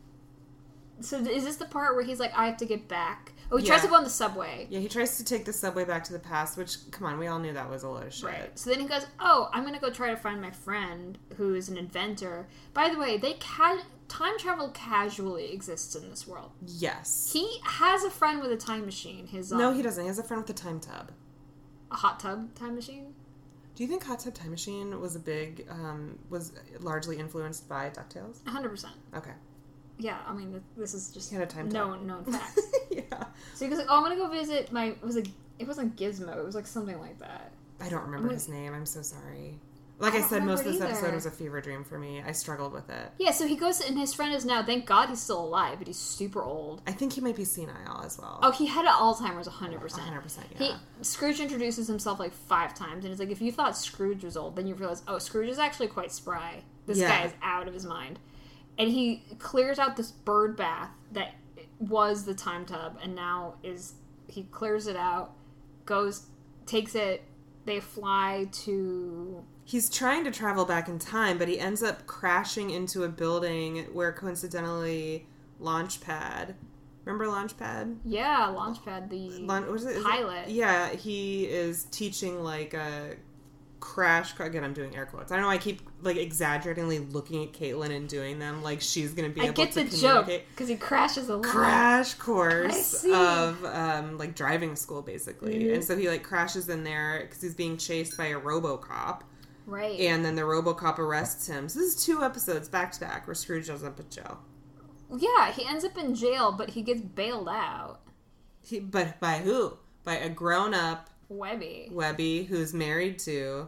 So is this the part where he's like, I have to get back? Oh, he yeah. tries to go on the subway. Yeah, he tries to take the subway back to the past, which, come on, we all knew that was a load of shit. Right. So then he goes, oh, I'm going to go try to find my friend who is an inventor. By the way, they ca- time travel casually exists in this world. Yes. He has a friend with a time machine. His um, No, he doesn't. He has a friend with a time tub. A hot tub time machine? Do you think Hot Tub Time Machine was a big, um, was largely influenced by DuckTales? one hundred percent. Okay. Yeah, I mean, this is just he had a time known, known fact. Yeah. So he goes like, oh, I'm going to go visit my, it was a, it wasn't Gizmo, it was like something like that. I don't remember gonna, his name, I'm so sorry. Like I, I said, most of this either. episode was a fever dream for me. I struggled with it. Yeah, so he goes, and his friend is now, thank God he's still alive, but he's super old. I think he might be senile as well. Oh, he had Alzheimer's one hundred percent. one hundred percent, yeah. He, Scrooge introduces himself like five times, and it's like, if you thought Scrooge was old, then you realize, oh, Scrooge is actually quite spry. This yeah. guy is out of his mind. And he clears out this bird bath that was the time tub, and now is, he clears it out, goes, takes it, they fly to... He's trying to travel back in time, but he ends up crashing into a building where coincidentally Launchpad. Remember Launchpad? Yeah, Launchpad, the Launch, what is it? Is pilot. It? Yeah, he is teaching like a crash. Again, I'm doing air quotes. I don't know. I keep like exaggeratingly looking at Caitlin and doing them like she's going to be I able get to the communicate. joke because he crashes a lot. Crash I course see. of um, like driving school, basically, Mm-hmm. and so he like crashes in there because he's being chased by a RoboCop. Right. And then the RoboCop arrests him. So this is two episodes back to back where Scrooge ends up in jail. Yeah, he ends up in jail, but he gets bailed out. He, but by who? By a grown-up Webby. Webby who's married to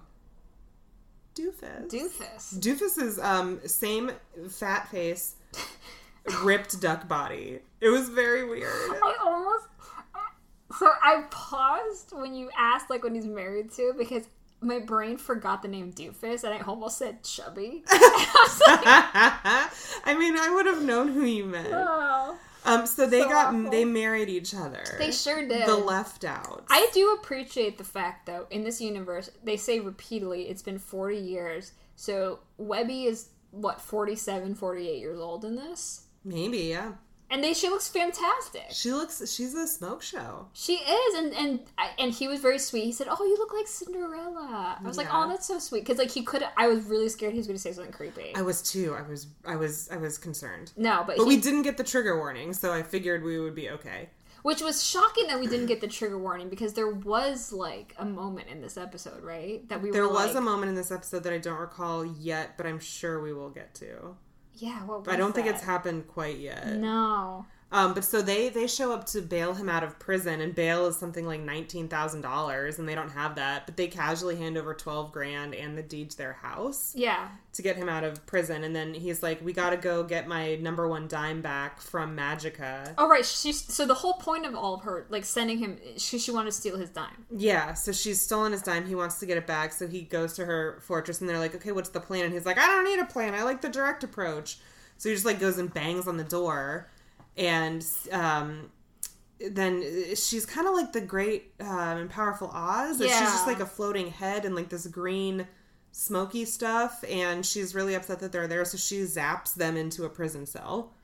Doofus. Doofus. Doofus is um same fat face, ripped duck body. It was very weird. I almost... So I paused when you asked, like, when he's married to, because my brain forgot the name Doofus, and I almost said Chubby. I was like, I mean, I would have known who you meant. oh. Um, so they So got awful. they married each other. They sure did. The Left Outs. I do appreciate the fact, though, in this universe, they say repeatedly it's been forty years. So Webby is, what, forty-seven, forty-eight years old in this? Maybe, yeah. And they, she looks fantastic. She looks. She's a smoke show. She is, and and and he was very sweet. He said, "Oh, you look like Cinderella." I was like, Yeah. "Oh, that's so sweet." Because like he could, I was really scared he was going to say something creepy. I was too. I was. I was. I was concerned. No, but But he, we didn't get the trigger warning, so I figured we would be okay. which was shocking that we didn't get the trigger warning because there was like a moment in this episode, right? That we There were was like, a moment in this episode that I don't recall yet, but I'm sure we will get to. yeah. What was But I don't think that? it's happened quite yet. No. Um, but so they, they show up to bail him out of prison, and bail is something like nineteen thousand dollars, and they don't have that. But they casually hand over twelve grand and the deed to their house Yeah. to get him out of prison. And then he's like, we gotta go get my number one dime back from Magica. Oh right. She's so the whole point of all of her like sending him, she she wanted to steal his dime. Yeah, so she's stolen his dime. He wants to get it back, so he goes to her fortress, and they're like, okay, what's the plan? And he's like, I don't need a plan. I like the direct approach. So he just, like, goes and bangs on the door. And um, then she's kind of like the great um, and powerful Oz. Yeah. She's just, like, a floating head and, like, this green smoky stuff. And she's really upset that they're there. So she zaps them into a prison cell.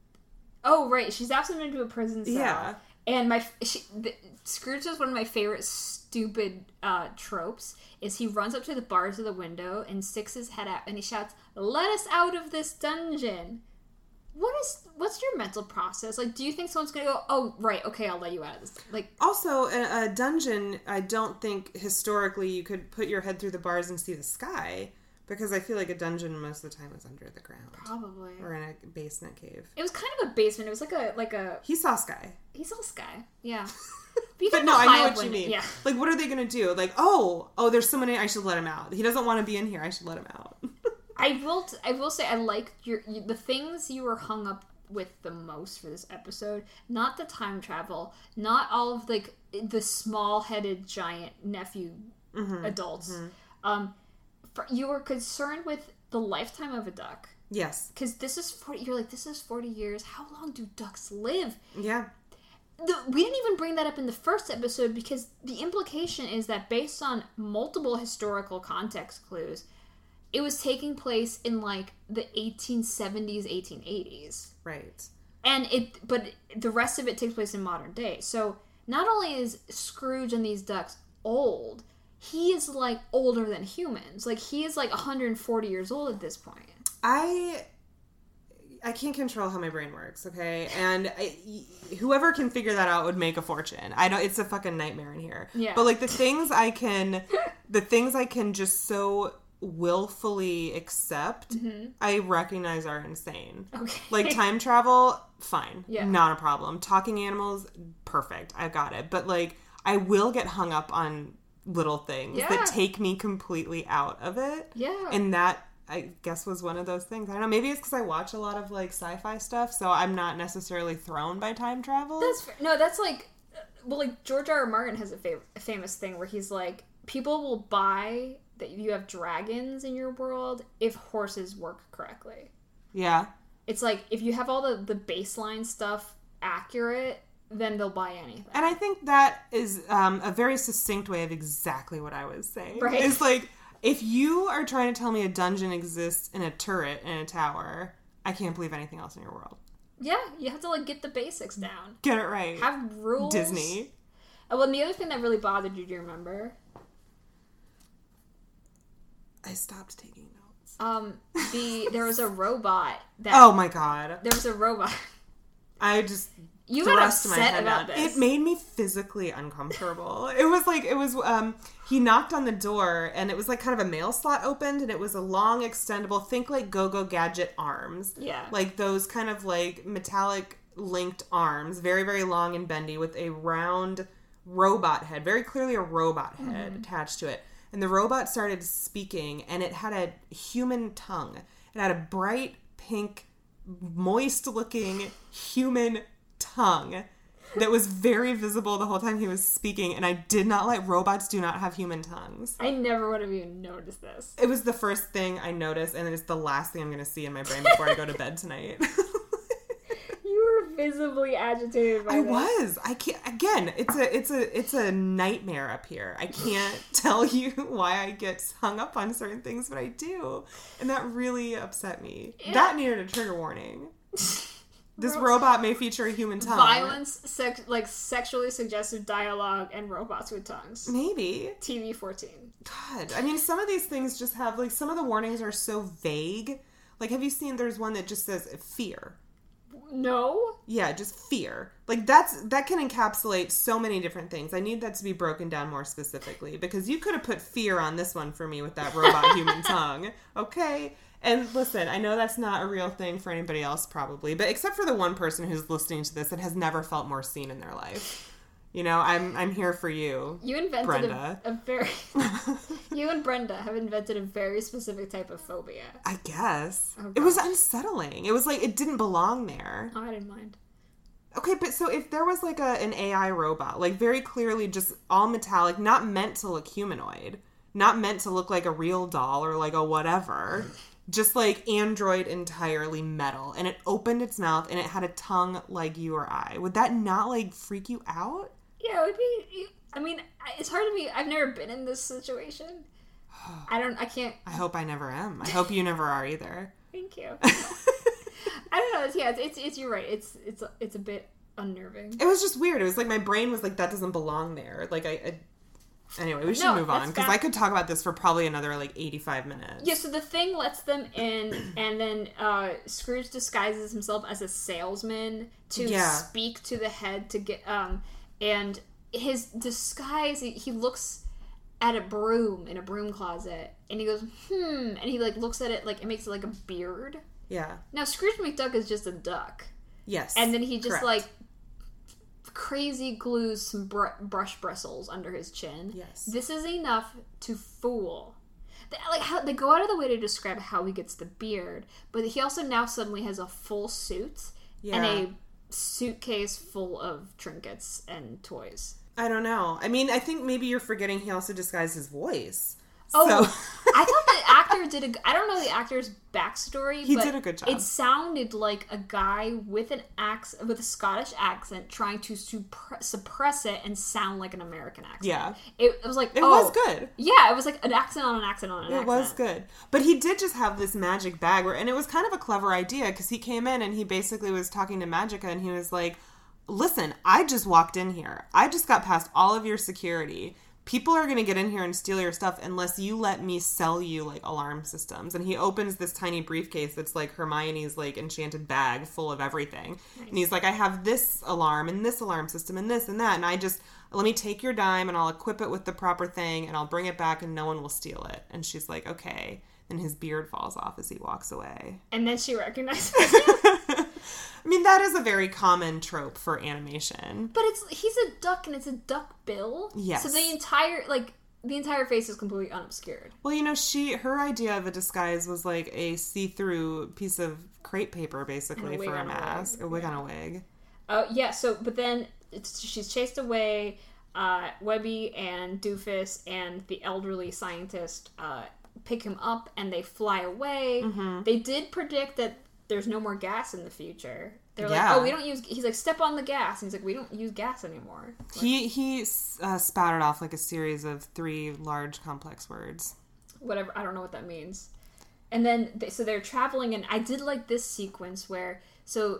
Oh, right. She zaps them into a prison cell. Yeah. And my she, the, Scrooge is one of my favorite stupid uh, tropes. Is he runs up to the bars of the window and sticks his head out and he shouts, "Let us out of this dungeon." What is what's your mental process? Like, do you think someone's gonna go, "Oh, right, okay, I'll let you out of this"? Like, also a, a dungeon. I don't think historically you could put your head through the bars and see the sky. Because I feel like a dungeon most of the time was under the ground. Probably. Or in a basement cave. It was kind of a basement. It was like a... like a. He saw sky. He saw sky. Yeah. But, but no, I know what you mean. Yeah. Like, what are they going to do? Like, oh, oh, there's someone in, I should let him out. He doesn't want to be in here. I should let him out. I will t- I will say I like your you, the things you were hung up with the most for this episode. Not the time travel. Not all of, like, the small-headed giant nephew mm-hmm. adults. Mm-hmm. Um... You were concerned with the lifetime of a duck. Yes. Because this is forty... You're like, this is forty years. How long do ducks live? Yeah. The, we didn't even bring that up in the first episode because the implication is that based on multiple historical context clues, it was taking place in, like, the eighteen seventies, eighteen eighties. Right. And it... But the rest of it takes place in modern day. So, not only is Scrooge and these ducks old... He is, like, older than humans. Like, he is, like, one hundred forty years old at this point. I I can't control how my brain works, okay? And I, whoever can figure that out would make a fortune. I know it's a fucking nightmare in here. Yeah. But, like, the things I can... the things I can just so willfully accept, mm-hmm. I recognize are insane. Okay. Like, time travel, fine. Yeah. Not a problem. Talking animals, perfect. I got it. But, like, I will get hung up on... little things yeah. that take me completely out of it. Yeah. And that, I guess, was one of those things. I don't know. Maybe it's because I watch a lot of, like, sci-fi stuff, so I'm not necessarily thrown by time travel. That's fair. No, that's like... Well, like, George R. R. Martin has a, fav- a famous thing where he's like, people will buy that you have dragons in your world if horses work correctly. Yeah. It's like, if you have all the, the baseline stuff accurate... then they'll buy anything. And I think that is um, a very succinct way of exactly what I was saying. Right. It's like, if you are trying to tell me a dungeon exists in a turret in a tower, I can't believe anything else in your world. Yeah, you have to, like, get the basics down. Get it right. Have rules. Disney. Oh, well, and the other thing that really bothered you, do you remember? I stopped taking notes. Um, the there was a robot that... Oh, my God. There was a robot. I just... You got upset about down. this. It made me physically uncomfortable. It was like, it was, um, he knocked on the door and it was like kind of a mail slot opened and it was a long extendable, think like Go-Go Gadget arms. Yeah. Like those kind of like metallic linked arms, very, very long and bendy with a round robot head, very clearly a robot head mm-hmm. attached to it. And the robot started speaking and it had a human tongue. It had a bright pink, moist looking human tongue that was very visible the whole time he was speaking, and I did not like robots do not have human tongues. I never would have even noticed this. It was the first thing I noticed, and it is the last thing I'm going to see in my brain before I go to bed tonight. You were visibly agitated by I this. was. I can't. Again, it's a it's a it's a nightmare up here. I can't tell you why I get hung up on certain things, but I do, and that really upset me. Yeah. That needed a trigger warning. This Ro- robot may feature a human tongue. Violence, sex, like sexually suggestive dialogue, and robots with tongues. Maybe. T V fourteen. God. I mean, some of these things just have, like, some of the warnings are so vague. Like, have you seen, there's one that just says fear. No. Yeah, just fear. Like, that's, that can encapsulate so many different things. I need that to be broken down more specifically. Because you could have put fear on this one for me with that robot human tongue. Okay? And listen, I know that's not a real thing for anybody else probably, but except for the one person who's listening to this and has never felt more seen in their life. You know, I'm I'm here for you. You invented Brenda. A, a very You and Brenda have invented a very specific type of phobia. I guess. Oh, it was unsettling. It was like it didn't belong there. Oh, I didn't mind. Okay, but so if there was like a an A I robot, like very clearly just all metallic, not meant to look humanoid, not meant to look like a real doll or like a whatever. just like android entirely metal, and it opened its mouth and it had a tongue like you or I. Would that not like freak you out? Yeah, it would be. I mean, it's hard to be. I've never been in this situation. I don't. I can't. I hope I never am. I hope you never are either. Thank you. I don't know. It's, yeah, it's, it's it's you're right. It's it's it's a bit unnerving. It was just weird. It was like my brain was like, that doesn't belong there. Like I. I Anyway, we should no, move on, because I could talk about this for probably another, like, eighty-five minutes. Yeah, so the thing lets them in, and then uh, Scrooge disguises himself as a salesman to yeah. speak to the head to get, um, and his disguise, he, he looks at a broom in a broom closet, and he goes, hmm, and he, like, looks at it, like, it makes it like a beard. Yeah. Now, Scrooge McDuck is just a duck. Yes. And then he just, correct. like, crazy glues some br- brush bristles under his chin. Yes. This is enough to fool. They, like how they go out of the way to describe how he gets the beard, but he also now suddenly has a full suit yeah. and a suitcase full of trinkets and toys. I don't know. I mean, I think maybe you're forgetting he also disguised his voice. Oh, so. I thought the actor did a... I don't know the actor's backstory, he but did a good job. It sounded like a guy with an accent, with a Scottish accent trying to suppre- suppress it and sound like an American accent. Yeah. It, it was like, It oh, was good. Yeah, it was like an accent on an accent on an it accent. It was good. But he did just have this magic bag, where, and it was kind of a clever idea, because he came in and he basically was talking to Magica, and he was like, listen, I just walked in here. I just got past all of your security. People are going to get in here and steal your stuff unless you let me sell you, like, alarm systems. And he opens this tiny briefcase that's, like, Hermione's, like, enchanted bag full of everything. Nice. And he's like, I have this alarm and this alarm system and this and that. And I just, let me take your dime and I'll equip it with the proper thing and I'll bring it back and no one will steal it. And she's like, okay. And his beard falls off as he walks away. And then she recognizes him. I mean, that is a very common trope for animation. But it's he's a duck, and it's a duck bill. Yes. So the entire, like, the entire face is completely unobscured. Well, you know, she her idea of a disguise was, like, a see-through piece of crepe paper, basically, a for a mask. A wig, a wig yeah. on a wig. Oh, uh, yeah, so, but then it's, she's chased away. Uh, Webby and Doofus and the elderly scientist uh, pick him up, and they fly away. Mm-hmm. They did predict that there's no more gas in the future. They're yeah. like, oh, we don't use... He's like, step on the gas. And he's like, we don't use gas anymore. Like, he he uh, spouted off, like, a series of three large, complex words. Whatever. I don't know what that means. And then, they, so they're traveling, and I did like this sequence where... So,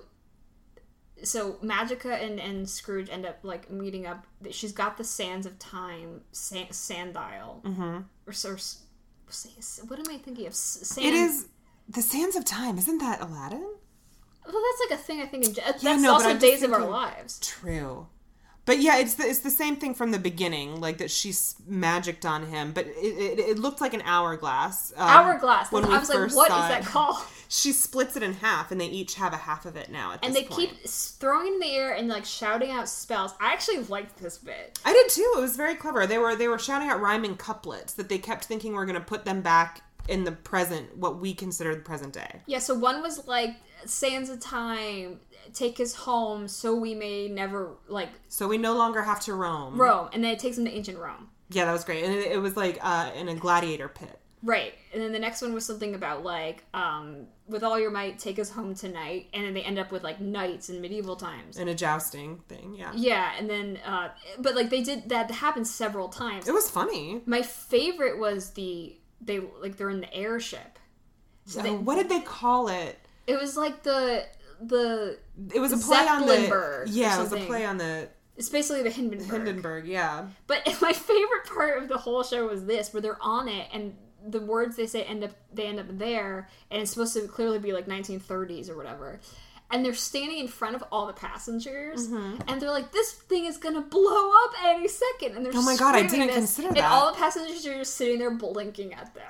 so Magica and, and Scrooge end up, like, meeting up. She's got the Sands of Time sand, sanddial. Mm-hmm. Or, or, what am I thinking of? Sand, it is... The Sands of Time, isn't that Aladdin? Well, that's like a thing I think in... That's yeah, no, also Days thinking, of Our Lives. True. But yeah, it's the, it's the same thing from the beginning, like that she's magicked on him, but it, it, it looked like an hourglass. Um, hourglass. When I we was like, first what saw is that it. called? She splits it in half, and they each have a half of it now at and this they point. keep throwing it in the air and like shouting out spells. I actually liked this bit. I did too. It was very clever. They were they were shouting out rhyming couplets that they kept thinking were going to put them back in the present, what we consider the present day. Yeah, so one was like, Sands of Time, take us home so we may never, like... So we no longer have to roam. Rome, and then it takes them to ancient Rome. Yeah, that was great. And it, it was like uh, in a gladiator pit. Right. And then the next one was something about, like, um, with all your might, take us home tonight. And then they end up with, like, knights in medieval times. In a jousting thing, yeah. Yeah, and then, uh, but, like, they did, that happened several times. It was funny. My favorite was the... They like they're in the airship. So they, what did they call it? It was like the the. It was a play on the. Yeah, it was something. a play on the. It's basically the Hindenburg. Hindenburg, yeah. But my favorite part of the whole show was this, where they're on it, and the words they say end up they end up there, and it's supposed to clearly be like nineteen thirties or whatever. And they're standing in front of all the passengers, mm-hmm. and they're like, "This thing is gonna blow up any second!" And they're oh my god, I didn't this, consider and that. And all the passengers are just sitting there blinking at them.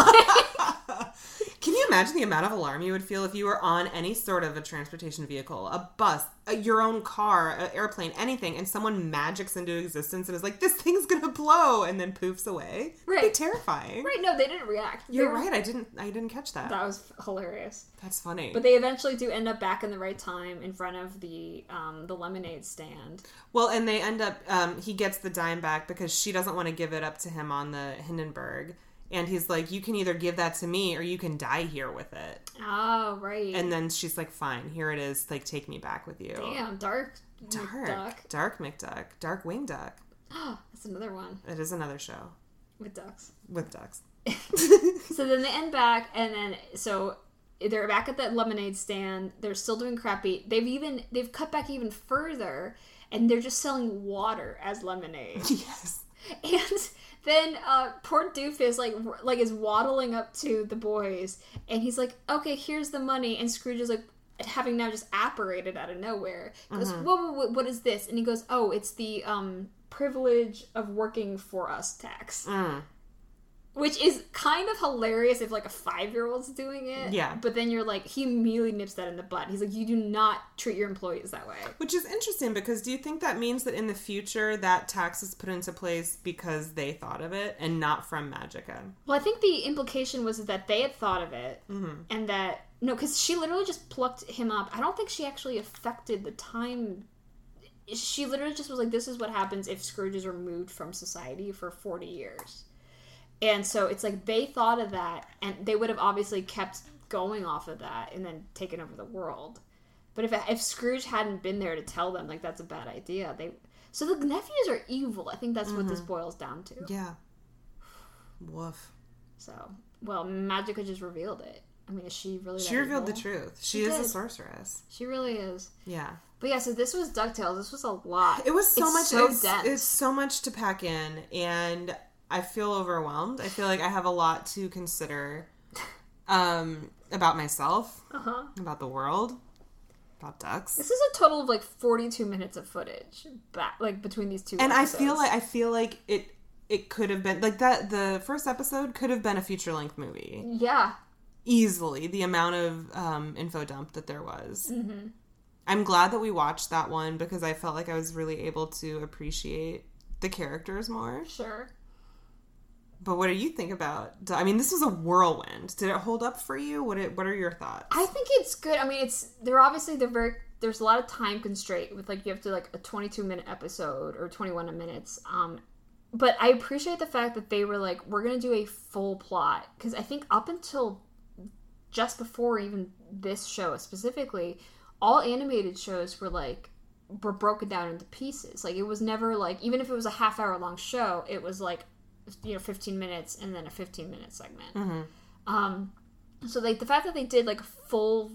Can you imagine the amount of alarm you would feel if you were on any sort of a transportation vehicle, a bus, a, your own car, an airplane, anything, and someone magics into existence and is like, "This thing's gonna blow," and then poofs away? Right, It'd be terrifying. Right? No, they didn't react. You're were... right. I didn't. I didn't catch that. That was hilarious. That's funny. But they eventually do end up back in the right time in front of the um, the lemonade stand. Well, and they end up. Um, he gets the dime back because she doesn't want to give it up to him on the Hindenburg. And he's like, you can either give that to me or you can die here with it. Oh, right. And then she's like, fine, here it is. Like, take me back with you. Damn, dark. Dark. McDuck. Dark McDuck. Dark Wing Duck. That's another one. It is another show. With ducks. With ducks. So then they end back, and then, so they're back at that lemonade stand. They're still doing crappy. They've even, they've cut back even further, and they're just selling water as lemonade. Yes. And then uh, poor Doofus like like is waddling up to the boys, and he's like, "Okay, here's the money." And Scrooge is like, having now just apparated out of nowhere, goes, Mm-hmm. whoa, whoa, whoa, what is this? And he goes, "Oh, it's the um, privilege of working for us tax." Mm. Which is kind of hilarious if, like, a five-year-old's doing it. Yeah. But then you're like, he immediately nips that in the bud. He's like, you do not treat your employees that way. Which is interesting, because do you think that means that in the future that tax is put into place because they thought of it and not from Magica? Well, I think the implication was that they had thought of it, Mm-hmm. and that... No, because she literally just plucked him up. I don't think she actually affected the time... She literally just was like, this is what happens if Scrooge is removed from society for forty years. And so it's like they thought of that, and they would have obviously kept going off of that and then taken over the world. But if if Scrooge hadn't been there to tell them, like, that's a bad idea, they... So the nephews are evil. I think that's Mm-hmm. what this boils down to. Yeah. Woof. So, well, Magica just revealed it. I mean, is she really that She revealed evil? the truth. She, She is did. a sorceress. She really is. Yeah. But yeah, so this was DuckTales. This was a lot. It was so It's much. so it's, dense. it's so much to pack in, and I feel overwhelmed. I feel like I have a lot to consider um, about myself, Uh-huh. about the world, about ducks. This is a total of like forty-two minutes of footage back, like between these two. And episodes. I feel like I feel like it. It could have been like that. The first episode could have been a feature length movie yeah, easily. The amount of um, info dump that there was. mm-hmm. I'm glad that we watched that one because I felt like I was really able to appreciate the characters more. sure. But what do you think about? I mean, this was a whirlwind. Did it hold up for you? What it, What are your thoughts? I think it's good. I mean, it's they're obviously they're very. There's a lot of time constraint with like you have to like a twenty-two minute episode or twenty-one minutes. Um, but I appreciate the fact that they were like, we're gonna do a full plot, because I think up until just before even this show specifically, all animated shows were like were broken down into pieces. Like it was never like, even if it was a half hour long show, it was like, you know, fifteen minutes and then a fifteen minute segment. Mm-hmm. Um, so like the fact that they did like a full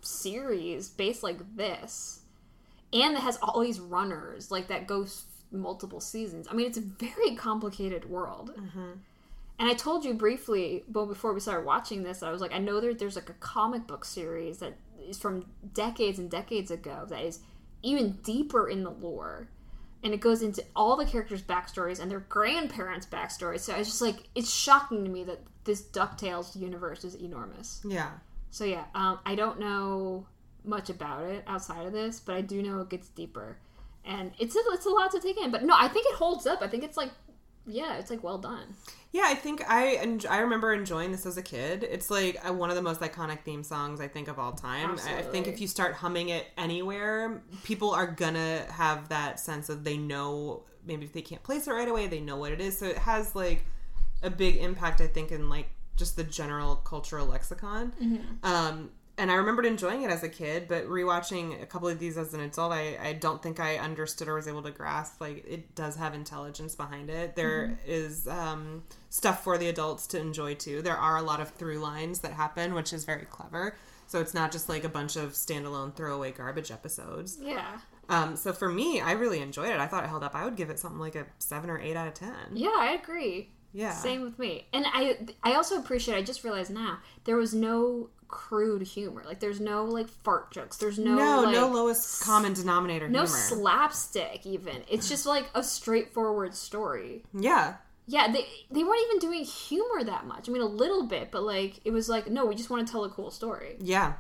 series based like this, and it has all these runners like that goes multiple seasons. I mean, it's a very complicated world. Mm-hmm. And I told you briefly, but before we started watching this, I was like, I know that there's like a comic book series that is from decades and decades ago that is even deeper in the lore. And it goes into all the characters' backstories and their grandparents' backstories. So I was just like, it's shocking to me that this DuckTales universe is enormous. Yeah. So yeah, um, I don't know much about it outside of this, but I do know it gets deeper. And it's a, it's a lot to take in. But no, I think it holds up. I think it's like, yeah, it's like well done. Yeah, I think I en- I remember enjoying this as a kid. It's like uh, one of the most iconic theme songs I think of all time. Absolutely. I think if you start humming it anywhere, people are gonna have that sense of they know, maybe if they can't place it right away, they know what it is. So it has like a big impact, I think, in like just the general cultural lexicon. Mm-hmm. Um, and I remembered enjoying it as a kid, but rewatching a couple of these as an adult, I, I don't think I understood or was able to grasp, like, it does have intelligence behind it. There mm-hmm. is um, stuff for the adults to enjoy, too. There are a lot of through lines that happen, which is very clever. So it's not just, like, a bunch of standalone throwaway garbage episodes. Yeah. Um, so for me, I really enjoyed it. I thought it held up. I would give it something like a seven or eight out of ten. Yeah, I agree. Yeah. Same with me. And I I also appreciate, I just realized now, there was no crude humor. Like, there's no, like, fart jokes. There's no, No, like, no lowest common denominator no humor. slapstick, even. It's just, like, a straightforward story. Yeah. Yeah, they they weren't even doing humor that much. I mean, a little bit, but, like, it was like, no, we just want to tell a cool story. Yeah.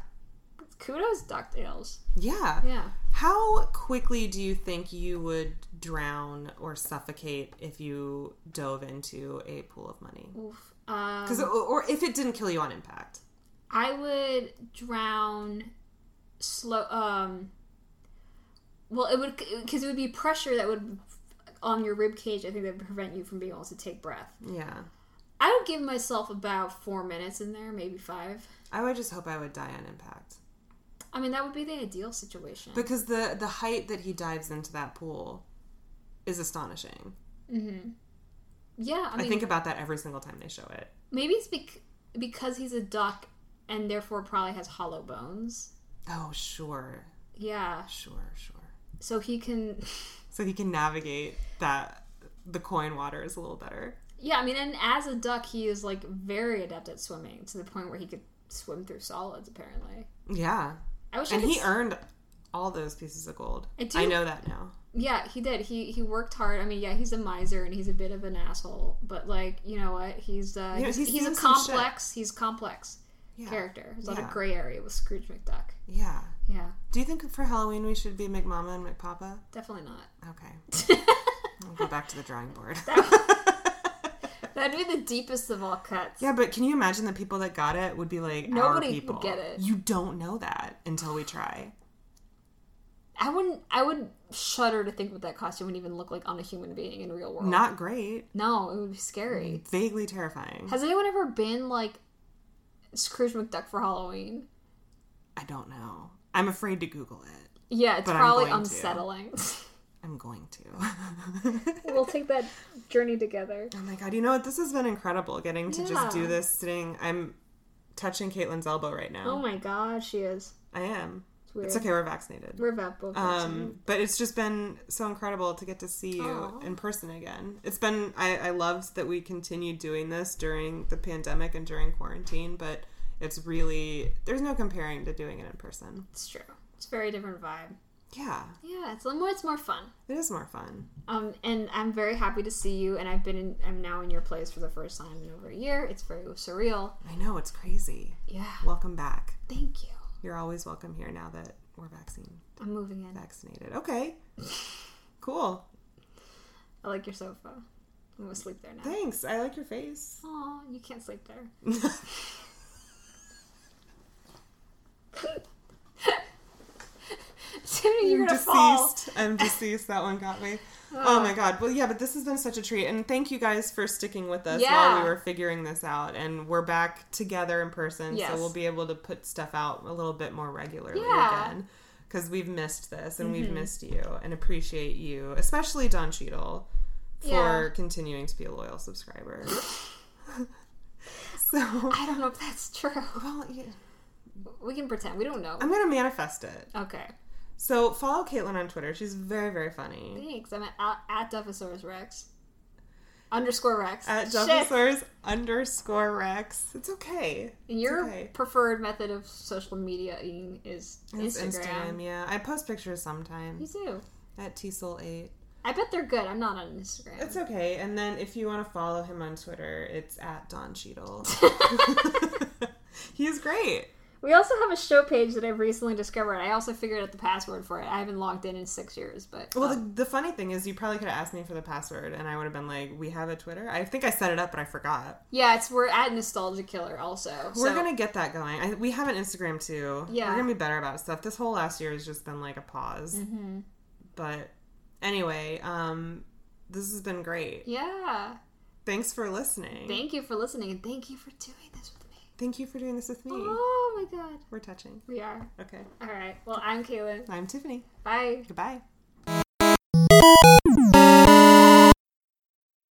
Kudos, DuckTales. Yeah. Yeah. How quickly do you think you would drown or suffocate if you dove into a pool of money? Oof. Um, Cause, or if it didn't kill you on impact? I would drown slow. Um, well, it would, because it would be pressure that would on your rib cage. I think that would prevent you from being able to take breath. Yeah. I would give myself about four minutes in there, maybe five. I would just hope I would die on impact. I mean, that would be the ideal situation. Because the, the height that he dives into that pool is astonishing. Mm-hmm. Yeah, I mean... I think about that every single time they show it. Maybe it's bec- because he's a duck and therefore probably has hollow bones. Oh, sure. Yeah. Sure, sure. So he can... so he can navigate that, the coin waters a little better. Yeah, I mean, and as a duck, he is, like, very adept at swimming to the point where he could swim through solids, apparently. Yeah. I wish and I could he s- earned all those pieces of gold. I, do... I know that now. Yeah, he did. He he worked hard. I mean, yeah, he's a miser and he's a bit of an asshole, but like, you know what? He's uh, You know, he's, he's he's a seen some complex. He's complex Yeah. character. There's a lot Yeah. of gray area with Scrooge McDuck. Yeah. Yeah, Do you think for Halloween we should be McMama and McPapa? definitely not. Okay. I'll go back to the drawing board. That'd be the deepest of all cuts. Yeah, but can you imagine the people that got it would be like Nobody our people? would get it. You don't know that until we try. I wouldn't. I would shudder to think what that costume would even look like on a human being in real world. Not great. No, it would be scary. Vaguely terrifying. Has anyone ever been like Scrooge McDuck for Halloween? I don't know. I'm afraid to Google it. Yeah, it's But I'm probably going to. unsettling. I'm going to. We'll take that journey together. Oh my god, you know what? This has been incredible getting to Yeah. just do this sitting. I'm touching Caitlin's elbow right now. Oh my god, she is. I am. It's weird. It's okay, we're vaccinated. We're about both. Um, but it's just been so incredible to get to see you Aw. in person again. It's been, I, I loved that we continued doing this during the pandemic and during quarantine, but it's really, there's no comparing to doing it in person. It's true. It's a very different vibe. Yeah, Yeah, it's a little more. It's more fun. it is more fun. Um, and I'm very happy to see you. And I've been in. I'm now in your place for the first time in over a year. It's very surreal. I know, it's crazy. Yeah. Welcome back. Thank you. You're always welcome here now that we're vaccine I'm moving in. vaccinated. Okay. Cool. I like your sofa. I'm gonna sleep there now. Thanks. I like your face. Aw, you can't sleep there. Tiffany, you're I'm gonna fall. deceased. I'm deceased. That one got me. Oh my god. Well, yeah, but this has been such a treat. And thank you guys for sticking with us Yeah. while we were figuring this out. And we're back together in person, Yes. so we'll be able to put stuff out a little bit more regularly Yeah. again. Because we've missed this, and Mm-hmm. we've missed you, and appreciate you, especially Don Cheadle, for Yeah. continuing to be a loyal subscriber. So, I don't know if that's true. well, yeah, We can pretend. We don't know. I'm going to manifest it. Okay. So, follow Caitlin on Twitter. She's very, very funny. Thanks. I'm at, at, at Duffosaurus Rex. Underscore Rex. At Shit. Duffosaurus underscore Rex. It's okay. And your It's okay. preferred method of social media is It's Instagram. Instagram, yeah. I post pictures You sometimes. do. At T Soul eight. I bet they're good. I'm not on Instagram. It's okay. And then if you want to follow him on Twitter, it's at Don Cheadle. He's great. We also have a show page that I've recently discovered. I also figured out the password for it. I haven't logged in in six years, but Well, um, the, the funny thing is, you probably could have asked me for the password, and I would have been like, "We have a Twitter." I think I set it up, but I forgot. yeah, it's we're at Nostalgia Killer also. We're so- gonna get that going. I, we have an Instagram too. Yeah. we're gonna be better about stuff. This whole last year has just been like a pause. Mhm. But anyway, um, this has been great. Yeah. Thanks for listening. Thank you for listening, and thank you for doing this with me. Thank you for doing this with me. Oh my god. We're touching. We are. Okay. All right. Well, I'm Kaylin. I'm Tiffany. Bye. Goodbye.